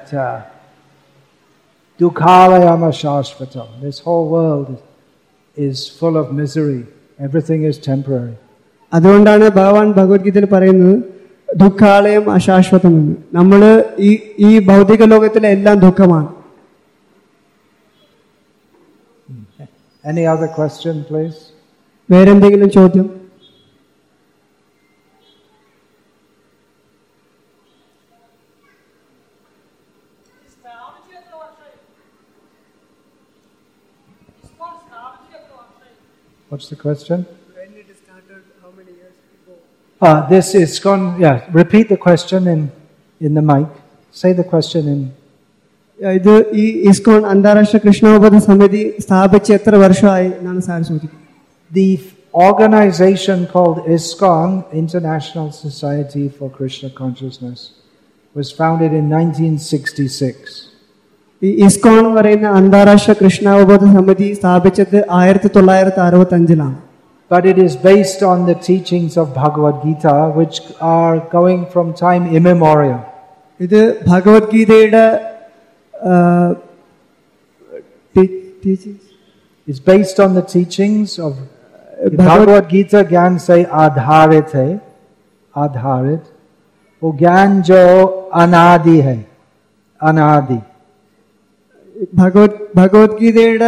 Dukhalayama Shashvatam, this whole world is full of misery. Everything is temporary. അതുകൊണ്ടാണ് ഭഗവാൻ ഭഗവത്ഗീതയിൽ പറയുന്നത് ദുഃഖാലയം അശാശ്വതം എന്ന്. നമ്മള് ഈ ഭൗതിക ലോകത്തിലെ എല്ലാം ദുഃഖമാണ്. Any other question, please? വേറെന്തെങ്കിലും ചോദ്യം? What's the question? When it started, how many years ago? This is gone. Yeah, repeat the question in the mic. Say the question in. ഇത് ഈ ഇസ്കോൺ അന്താരാഷ്ട്ര കൃഷ്ണോപദേശ സമിതി സ്ഥാപിച്ച് എത്ര വർഷമായി എന്നാണ് സാർ ചോദിക്കുന്നത്? The organization called ISKCON, International Society for Krishna Consciousness, was founded in 1966. ഈ ഇസ്കോൺ എന്ന് പറയുന്ന അന്താരാഷ്ട്ര കൃഷ്ണോപദേശ സമിതി സ്ഥാപിച്ചത് 1965-ലാണ്. But it is based on the teachings of Bhagavad Gita, which are going from time immemorial. ഇത് ഭഗവത്ഗീതയുടെ teachings. It's based on the teachings of Bhagavad Gita. Gyan se adharit hai, adharit. वो ज्ञान जो अनादि है, अनादि. ഭഗവത്ഗീതയുടെ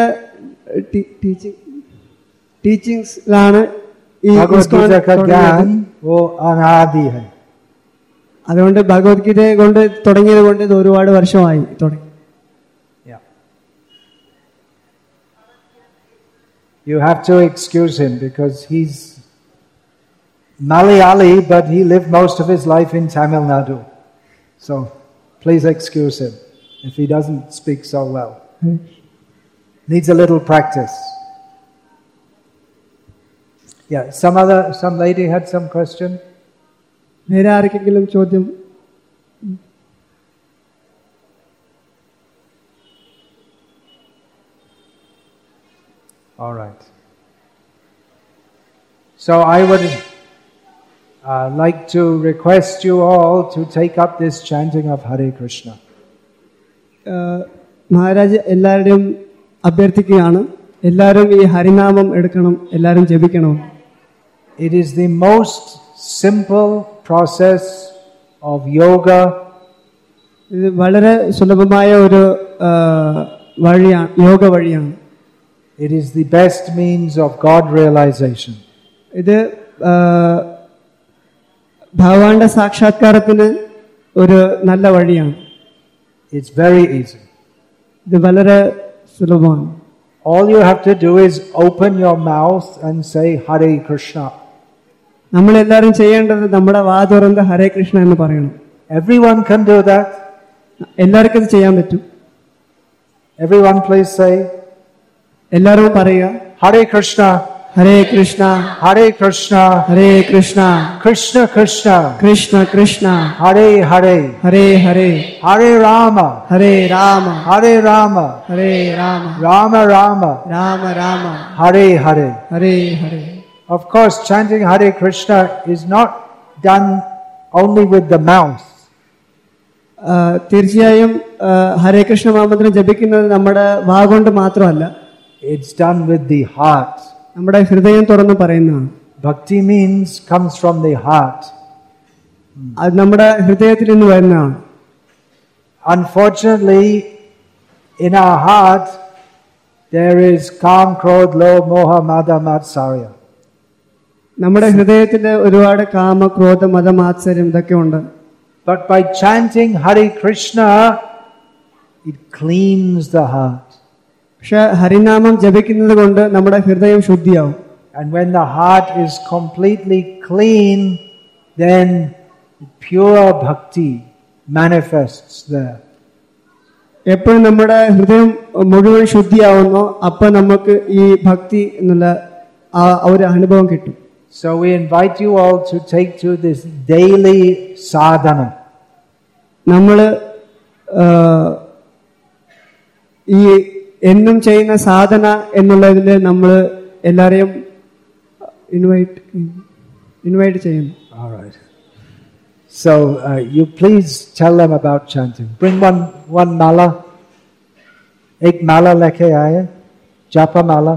ടീച്ചിങ്സിലാണ് ഈ ഭഗവത്ഗീത का ज्ञान वो अनादि है. അതുകൊണ്ട് ഭഗവത്ഗീത കൊണ്ട് തുടങ്ങിയത് കൊണ്ട് ഇത് ഒരുപാട് വർഷമായി തുടങ്ങി. You have to excuse him because he's Malayali, but he lived most of his life in Tamil Nadu. So please excuse him if he doesn't speak so well. Needs a little practice. Yeah, some lady had some question. വേറെ ആർക്കെങ്കിലും ചോദ്യം? All right. So I would like to request you all to take up this chanting of Hare Krishna. Maharaj എല്ലാവരുടെയും അഭ്യർത്ഥിക്കുകയാണ്, എല്ലാവരും ഈ ഹരിനാമം എടുക്കണം, എല്ലാവരും ജപിക്കണം. It is the most simple process of yoga. ഇത് വളരെ സുലഭമായ ഒരു വഴിയാണ്, യോഗ വഴിയാണ്. It is the best means of God realization. ഇത് ഭഗവാന്റെ സാക്ഷാത്കാരത്തിന് ഒരു നല്ല വഴിയാണ്. It's very easy. ഇത് വളരെ സുലഭമാണ്. All you have to do is open your mouth and say Hare Krishna. നമ്മളെല്ലാവരും ചെയ്യേണ്ടത് നമ്മുടെ വാ തുറന്ന് ഹരേ കൃഷ്ണ എന്ന് പറയണം. Everyone can do that. എല്ലാവർക്കും ഇത് ചെയ്യാൻ പറ്റും. Everyone please say. എല്ലാവരും പറയുക Hare Krishna. Hare Krishna Hare Krishna. Hare Krishna Krishna Krishna. Krishna Krishna Hare Hare. Hare Hare Hare Rama. Hare Rama Hare Rama. Hare Rama Rama Rama. Rama Rama Hare Hare. Hare Hare. Of course, chanting Hare Krishna is not done only with the mouth. തീർച്ചയായും ഹരേ കൃഷ്ണ മന്ത്രം ജപിക്കുന്നത് നമ്മുടെ വാ കൊണ്ട് മാത്രമല്ല, It's done with the heart. നമ്മുടെ ഹൃദയം തുറന്ന് പറയുന്നതാണ്. Bhakti means comes from the heart. അത് നമ്മുടെ ഹൃദയത്തിൽ നിന്ന് വരുന്നതാണ്. Unfortunately, in our heart there is Kam, Krodh, Lobh, Moha, Mada, Matsarya. നമ്മുടെ ഹൃദയത്തിൽ ഒരുപാട് കാമ, ക്രോധ, മത, മാത്സര്യം ഇതൊക്കെ ഉണ്ട്. But by chanting Hare Krishna, it cleans the heart. പക്ഷെ ഹരിനാമം ജപിക്കുന്നത് കൊണ്ട് നമ്മുടെ ഹൃദയം ശുദ്ധിയാവും. And when the heart is completely clean, then pure bhakti manifests there. എപ്പോഴും നമ്മുടെ ഹൃദയം മുഴുവൻ ശുദ്ധിയാവുന്നോ അപ്പൊ നമുക്ക് ഈ ഭക്തി എന്നുള്ള ആ ഒരു അനുഭവം കിട്ടും. So we invite you all to take to this daily sadhana. നമ്മൾ ഈ എന്നും ചെയ്യുന്ന സാധന എന്നുള്ളതിൽ നമ്മൾ എല്ലാരെയും ഇൻവൈറ്റ് ചെയ്യുന്നു. All right. So you please tell them about chanting. Bring one mala. Ek mala leke aaye. Japa mala.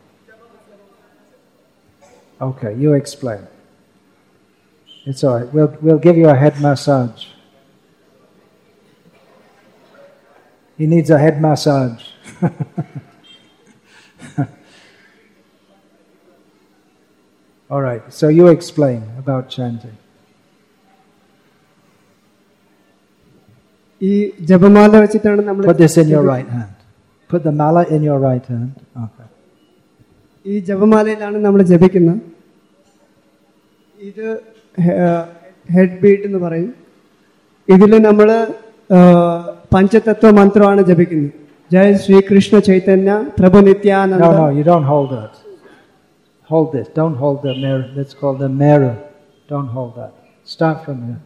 Okay, you explain. It's all right. We'll give you a head massage. He needs a head massage. All right. So you explain about chanting. ഈ ജപമാല വെച്ചിട്ടാണ് നമ്മൾ Put this in your right hand. Put the mala in your right hand. Okay. ഈ ജപമാലയിലാണ് നമ്മൾ ജപിക്കുന്നത്. ഇത് head beat എന്ന് പറയും. ഇതിൽ നമ്മൾ പഞ്ചതത്വ മന്ത്രമാണ് ജപിക്കുന്നത്. ജയ Srikrishna Chaitanya Prabhu Nityananda. No, you don't hold that. Hold this. Don't hold the mirror. That's called the mirror. Don't hold that. Start from here.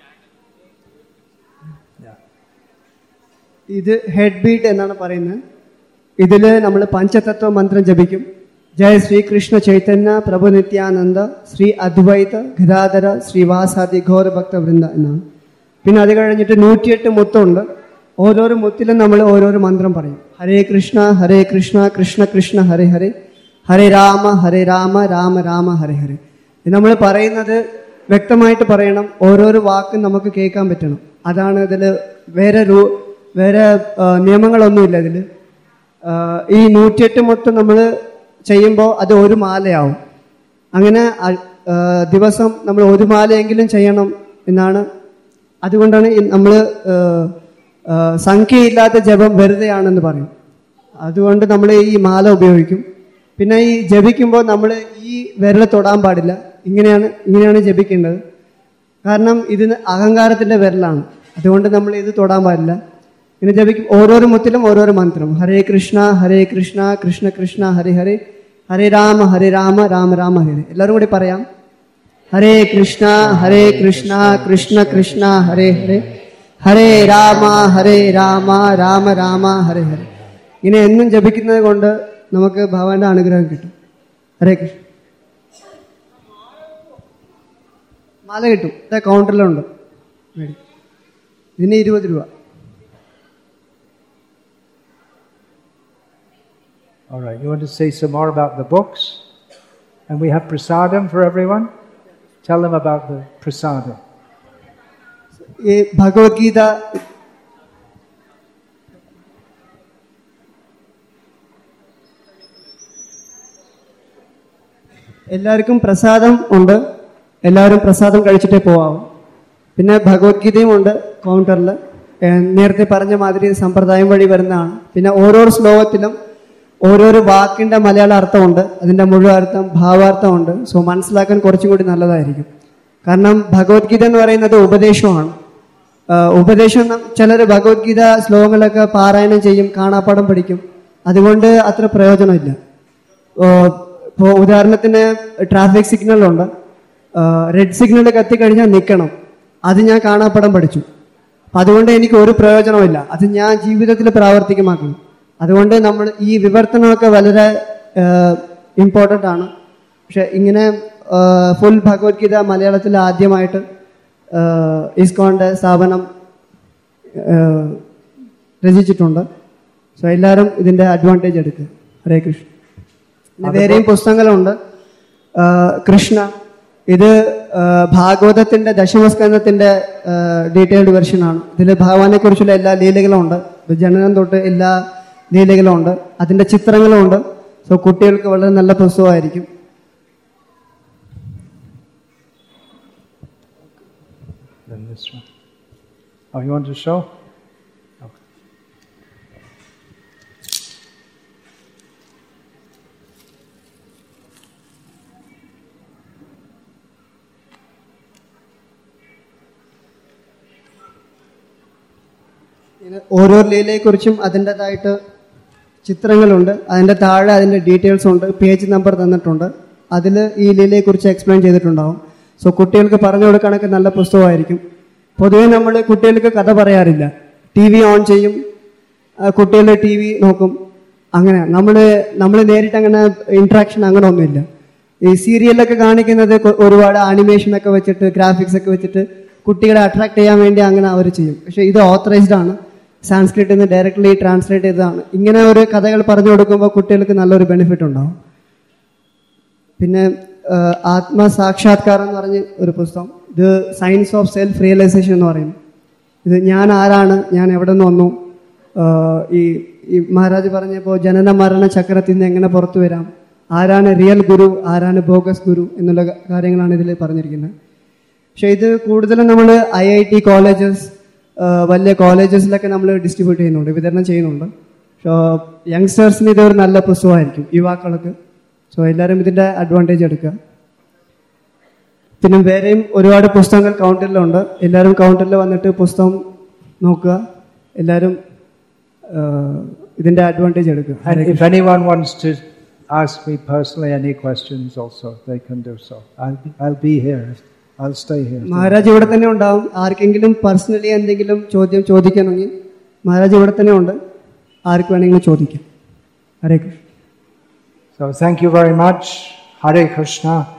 ഇത് ഹെഡ് ബീറ്റ് എന്നാണ് പറയുന്നത്. ഇതില് നമ്മൾ പഞ്ചതത്വ മന്ത്രം ജപിക്കും. ജയ ശ്രീകൃഷ്ണ ചൈതന്യ പ്രഭു നിത്യാനന്ദ ശ്രീ അദ്വൈത ഗദാധര ശ്രീവാസാദി ഘോര ഭക്ത വൃന്ദ എന്നാണ്. പിന്നെ അത് കഴിഞ്ഞിട്ട് 108 മുത്തുണ്ട്. ഓരോരോ മുത്തിലും നമ്മൾ ഓരോരോ മന്ത്രം പറയും. ഹരേ കൃഷ്ണ കൃഷ്ണ കൃഷ്ണ ഹരേ ഹരേ, ഹരേ രാമ രാമ രാമ ഹരേ ഹരേ. ഇത് നമ്മൾ പറയുന്നത് വ്യക്തമായിട്ട് പറയണം. ഓരോരോ വാക്കും നമുക്ക് കേൾക്കാൻ പറ്റണം. അതാണ് ഇതിൽ. വേറെ നിയമങ്ങളൊന്നുമില്ല ഇതിൽ. ഈ 108 മുത്ത് നമ്മൾ ചെയ്യുമ്പോൾ അത് ഒരു മാലയാവും. അങ്ങനെ ദിവസം നമ്മൾ ഒരു മാലയെങ്കിലും ചെയ്യണം എന്നാണ്. അതുകൊണ്ടാണ് നമ്മൾ സംഖ്യയില്ലാത്ത ജപം വെറുതെയാണെന്ന് പറയും. അതുകൊണ്ട് നമ്മൾ ഈ മാല ഉപയോഗിക്കും. പിന്നെ ഈ ജപിക്കുമ്പോൾ നമ്മൾ ഈ വിരൽ തൊടാൻ പാടില്ല. ഇങ്ങനെയാണ് ജപിക്കേണ്ടത്. കാരണം ഇതിന് അഹങ്കാരത്തിന്റെ വിരലാണ്. അതുകൊണ്ട് നമ്മൾ ഇത് തൊടാൻ പാടില്ല. ഇങ്ങനെ ജപിക്കും. ഓരോരോ മുത്തിലും ഓരോരോ മന്ത്രം. ഹരേ കൃഷ്ണ കൃഷ്ണ കൃഷ്ണ ഹരേ ഹരേ, ഹരേ രാമ രാമ രാമ ഹരേ. എല്ലാവരും കൂടി പറയാം. ഹരേ കൃഷ്ണ കൃഷ്ണ കൃഷ്ണ ഹരേ ഹരേ, ഹരേ രാമ രാമ രാമ ഹരേ ഹരേ. ഇങ്ങനെ എന്നും ജപിക്കുന്നത് കൊണ്ട് നമുക്ക് ഭഗവാന്റെ അനുഗ്രഹം കിട്ടും. ഹരേ കൃഷ്ണ. മാല കിട്ടും. ഇതാ കൗണ്ടറിലുണ്ട്. ഇതിന് 20 രൂപ. All right, you want to say some more about the books? And we have prasadam for everyone. Tell them about the prasadam. ഈ ഭഗവത്ഗീത എല്ലാവർക്കും പ്രസാദം ഉണ്ട്. എല്ലാവരും പ്രസാദം കഴിച്ചിട്ടേ പോവാം. പിന്നെ ഭഗവത്ഗീതയും ഉണ്ട് കൗണ്ടറിൽ. നേരത്തെ പറഞ്ഞ മാതിരി സമ്പ്രദായം വഴി വരുന്നതാണ്. പിന്നെ ഓരോ ശ്ലോകത്തിലും ഓരോരോ വാക്കിന്റെ മലയാള അർത്ഥമുണ്ട്, അതിന്റെ മുഴുവൻ അർത്ഥം ഭാവാർത്ഥമുണ്ട്. സോ മനസ്സിലാക്കാൻ കുറച്ചും കൂടി നല്ലതായിരിക്കും. കാരണം ഭഗവത്ഗീത എന്ന് പറയുന്നത് ഉപദേശമാണ്. ഉപദേശം ചിലർ ഭഗവത്ഗീത ശ്ലോകങ്ങളൊക്കെ പാരായണം ചെയ്യും, കാണാപ്പാടം പഠിക്കും. അതുകൊണ്ട് അത്ര പ്രയോജനമില്ല. ഇപ്പോൾ ഉദാഹരണത്തിന് ട്രാഫിക് സിഗ്നലുണ്ട്. റെഡ് സിഗ്നൽ കത്തിക്കഴിഞ്ഞാൽ നിൽക്കണം. അത് ഞാൻ കാണാപ്പാടം പഠിച്ചു. അപ്പം അതുകൊണ്ട് എനിക്ക് ഒരു പ്രയോജനമില്ല. അത് ഞാൻ ജീവിതത്തിൽ പ്രാവർത്തികമാക്കണം. അതുകൊണ്ട് നമ്മൾ ഈ വിവർത്തനമൊക്കെ വളരെ ഇമ്പോർട്ടൻ്റ് ആണ്. പക്ഷെ ഇങ്ങനെ ഫുൾ ഭഗവത്ഗീത മലയാളത്തിൽ ആദ്യമായിട്ട് ഇസ്കോണിന്റെ സ്ഥാപനം രചിച്ചിട്ടുണ്ട്. സോ എല്ലാവരും ഇതിന്റെ അഡ്വാൻറ്റേജ് എടുക്കുക. ഹരേ കൃഷ്ണ. വേറെയും പുസ്തകങ്ങളുണ്ട്. കൃഷ്ണ, ഇത് ഭാഗവതത്തിന്റെ ദശമസ്കന്ധത്തിന്റെ ഡീറ്റെയിൽഡ് വെർഷനാണ്. ഇതിൽ ഭഗവാനെ കുറിച്ചുള്ള എല്ലാ ലീലകളും ഉണ്ട്. ജനനം തൊട്ട് എല്ലാ ലീലകളും ഉണ്ട്. അതിന്റെ ചിത്രങ്ങളും ഉണ്ട്. സോ കുട്ടികൾക്ക് വളരെ നല്ല പുസ്തകമായിരിക്കും. Then this one. Oh, you want to show? Okay. ഓരോ ലീലയെക്കുറിച്ചും അതിൻ്റെതായിട്ട് ചിത്രങ്ങളുണ്ട്. അതിൻ്റെ താഴെ അതിൻ്റെ ഡീറ്റെയിൽസ് ഉണ്ട്. പേജ് നമ്പർ തന്നിട്ടുണ്ട്. അതിൽ ഈ ലീലയെക്കുറിച്ച് എക്സ്പ്ലെയിൻ ചെയ്തിട്ടുണ്ടാവും. സോ കുട്ടികൾക്ക് പറഞ്ഞു കൊടുക്കാനൊക്കെ നല്ല പുസ്തകമായിരിക്കും. പൊതുവെ നമ്മൾ കുട്ടികൾക്ക് കഥ പറയാറില്ല. TV ഓൺ ചെയ്യും, കുട്ടികളുടെ TV നോക്കും. അങ്ങനെ നമ്മൾ നേരിട്ട് അങ്ങനെ ഇൻട്രാക്ഷൻ അങ്ങനെ ഒന്നുമില്ല. ഈ സീരിയലൊക്കെ കാണിക്കുന്നത് ഒരുപാട് ആനിമേഷനൊക്കെ വെച്ചിട്ട് ഗ്രാഫിക്സ് ഒക്കെ വെച്ചിട്ട് കുട്ടികളെ അട്രാക്ട് ചെയ്യാൻ വേണ്ടി അങ്ങനെ അവർ ചെയ്യും. പക്ഷെ ഇത് ഓത്തറൈസ്ഡ് ആണ്. സാൻസ്ക്രിറ്റിൽ നിന്ന് ഡയറക്ട്ലി ട്രാൻസ്ലേറ്റ് ചെയ്തതാണ്. ഇങ്ങനെ ഒരു കഥകൾ പറഞ്ഞു കൊടുക്കുമ്പോൾ കുട്ടികൾക്ക് നല്ലൊരു ബെനിഫിറ്റ് ഉണ്ടാവും. പിന്നെ ആത്മസാക്ഷാത്കാരം എന്ന് പറഞ്ഞ് ഒരു പുസ്തകം. ഇത് സയൻസ് ഓഫ് സെൽഫ് റിയലൈസേഷൻ എന്ന് പറയും. ഇത് ഞാൻ ആരാണ്, ഞാൻ എവിടെ നിന്ന് വന്നു, ഈ മഹാരാജ് പറഞ്ഞപ്പോൾ ജനന മരണ ചക്രത്തിൽ നിന്ന് എങ്ങനെ പുറത്തു വരാം, ആരാണ് റിയൽ ഗുരു, ആരാണ് ബോഗസ് ഗുരു എന്നുള്ള കാര്യങ്ങളാണ് ഇതിൽ പറഞ്ഞിരിക്കുന്നത്. പക്ഷെ ഇത് കൂടുതലും നമ്മൾ IIT കോളേജസ്, വലിയ കോളേജസിലൊക്കെ നമ്മൾ ഡിസ്ട്രിബ്യൂട്ട് ചെയ്യുന്നുണ്ട്, വിതരണം ചെയ്യുന്നുണ്ട്. സോ യങ്സ്റ്റേഴ്സിന് ഇതൊരു നല്ല പുസ്തകമായിരിക്കും, യുവാക്കൾക്ക്. സോ എല്ലാവരും ഇതിൻ്റെ അഡ്വാൻറ്റേജ് എടുക്കുക. പിന്നെ വേറെയും ഒരുപാട് പുസ്തകങ്ങൾ കൗണ്ടറിലുണ്ട്. എല്ലാവരും കൗണ്ടറിൽ വന്നിട്ട് പുസ്തകം നോക്കുക. എല്ലാവരും ഇതിൻ്റെ അഡ്വാൻറ്റേജ് എടുക്കുക. And if anyone wants to ask me personally any questions also, they can do so. I'll be here. I'll stay here. Maharaj ഇവിടെ തന്നെ ഉണ്ടാവും. ആർക്കെങ്കിലും പേഴ്സണലി എന്തെങ്കിലും ചോദ്യം ചോദിക്കണമെങ്കിൽ മഹാരാജ് ഇവിടെ തന്നെ ഉണ്ട്. ആർക്ക് വേണമെങ്കിലും ചോദിക്കാം. ഹരേ Krishna. So thank you very much. Hare Krishna.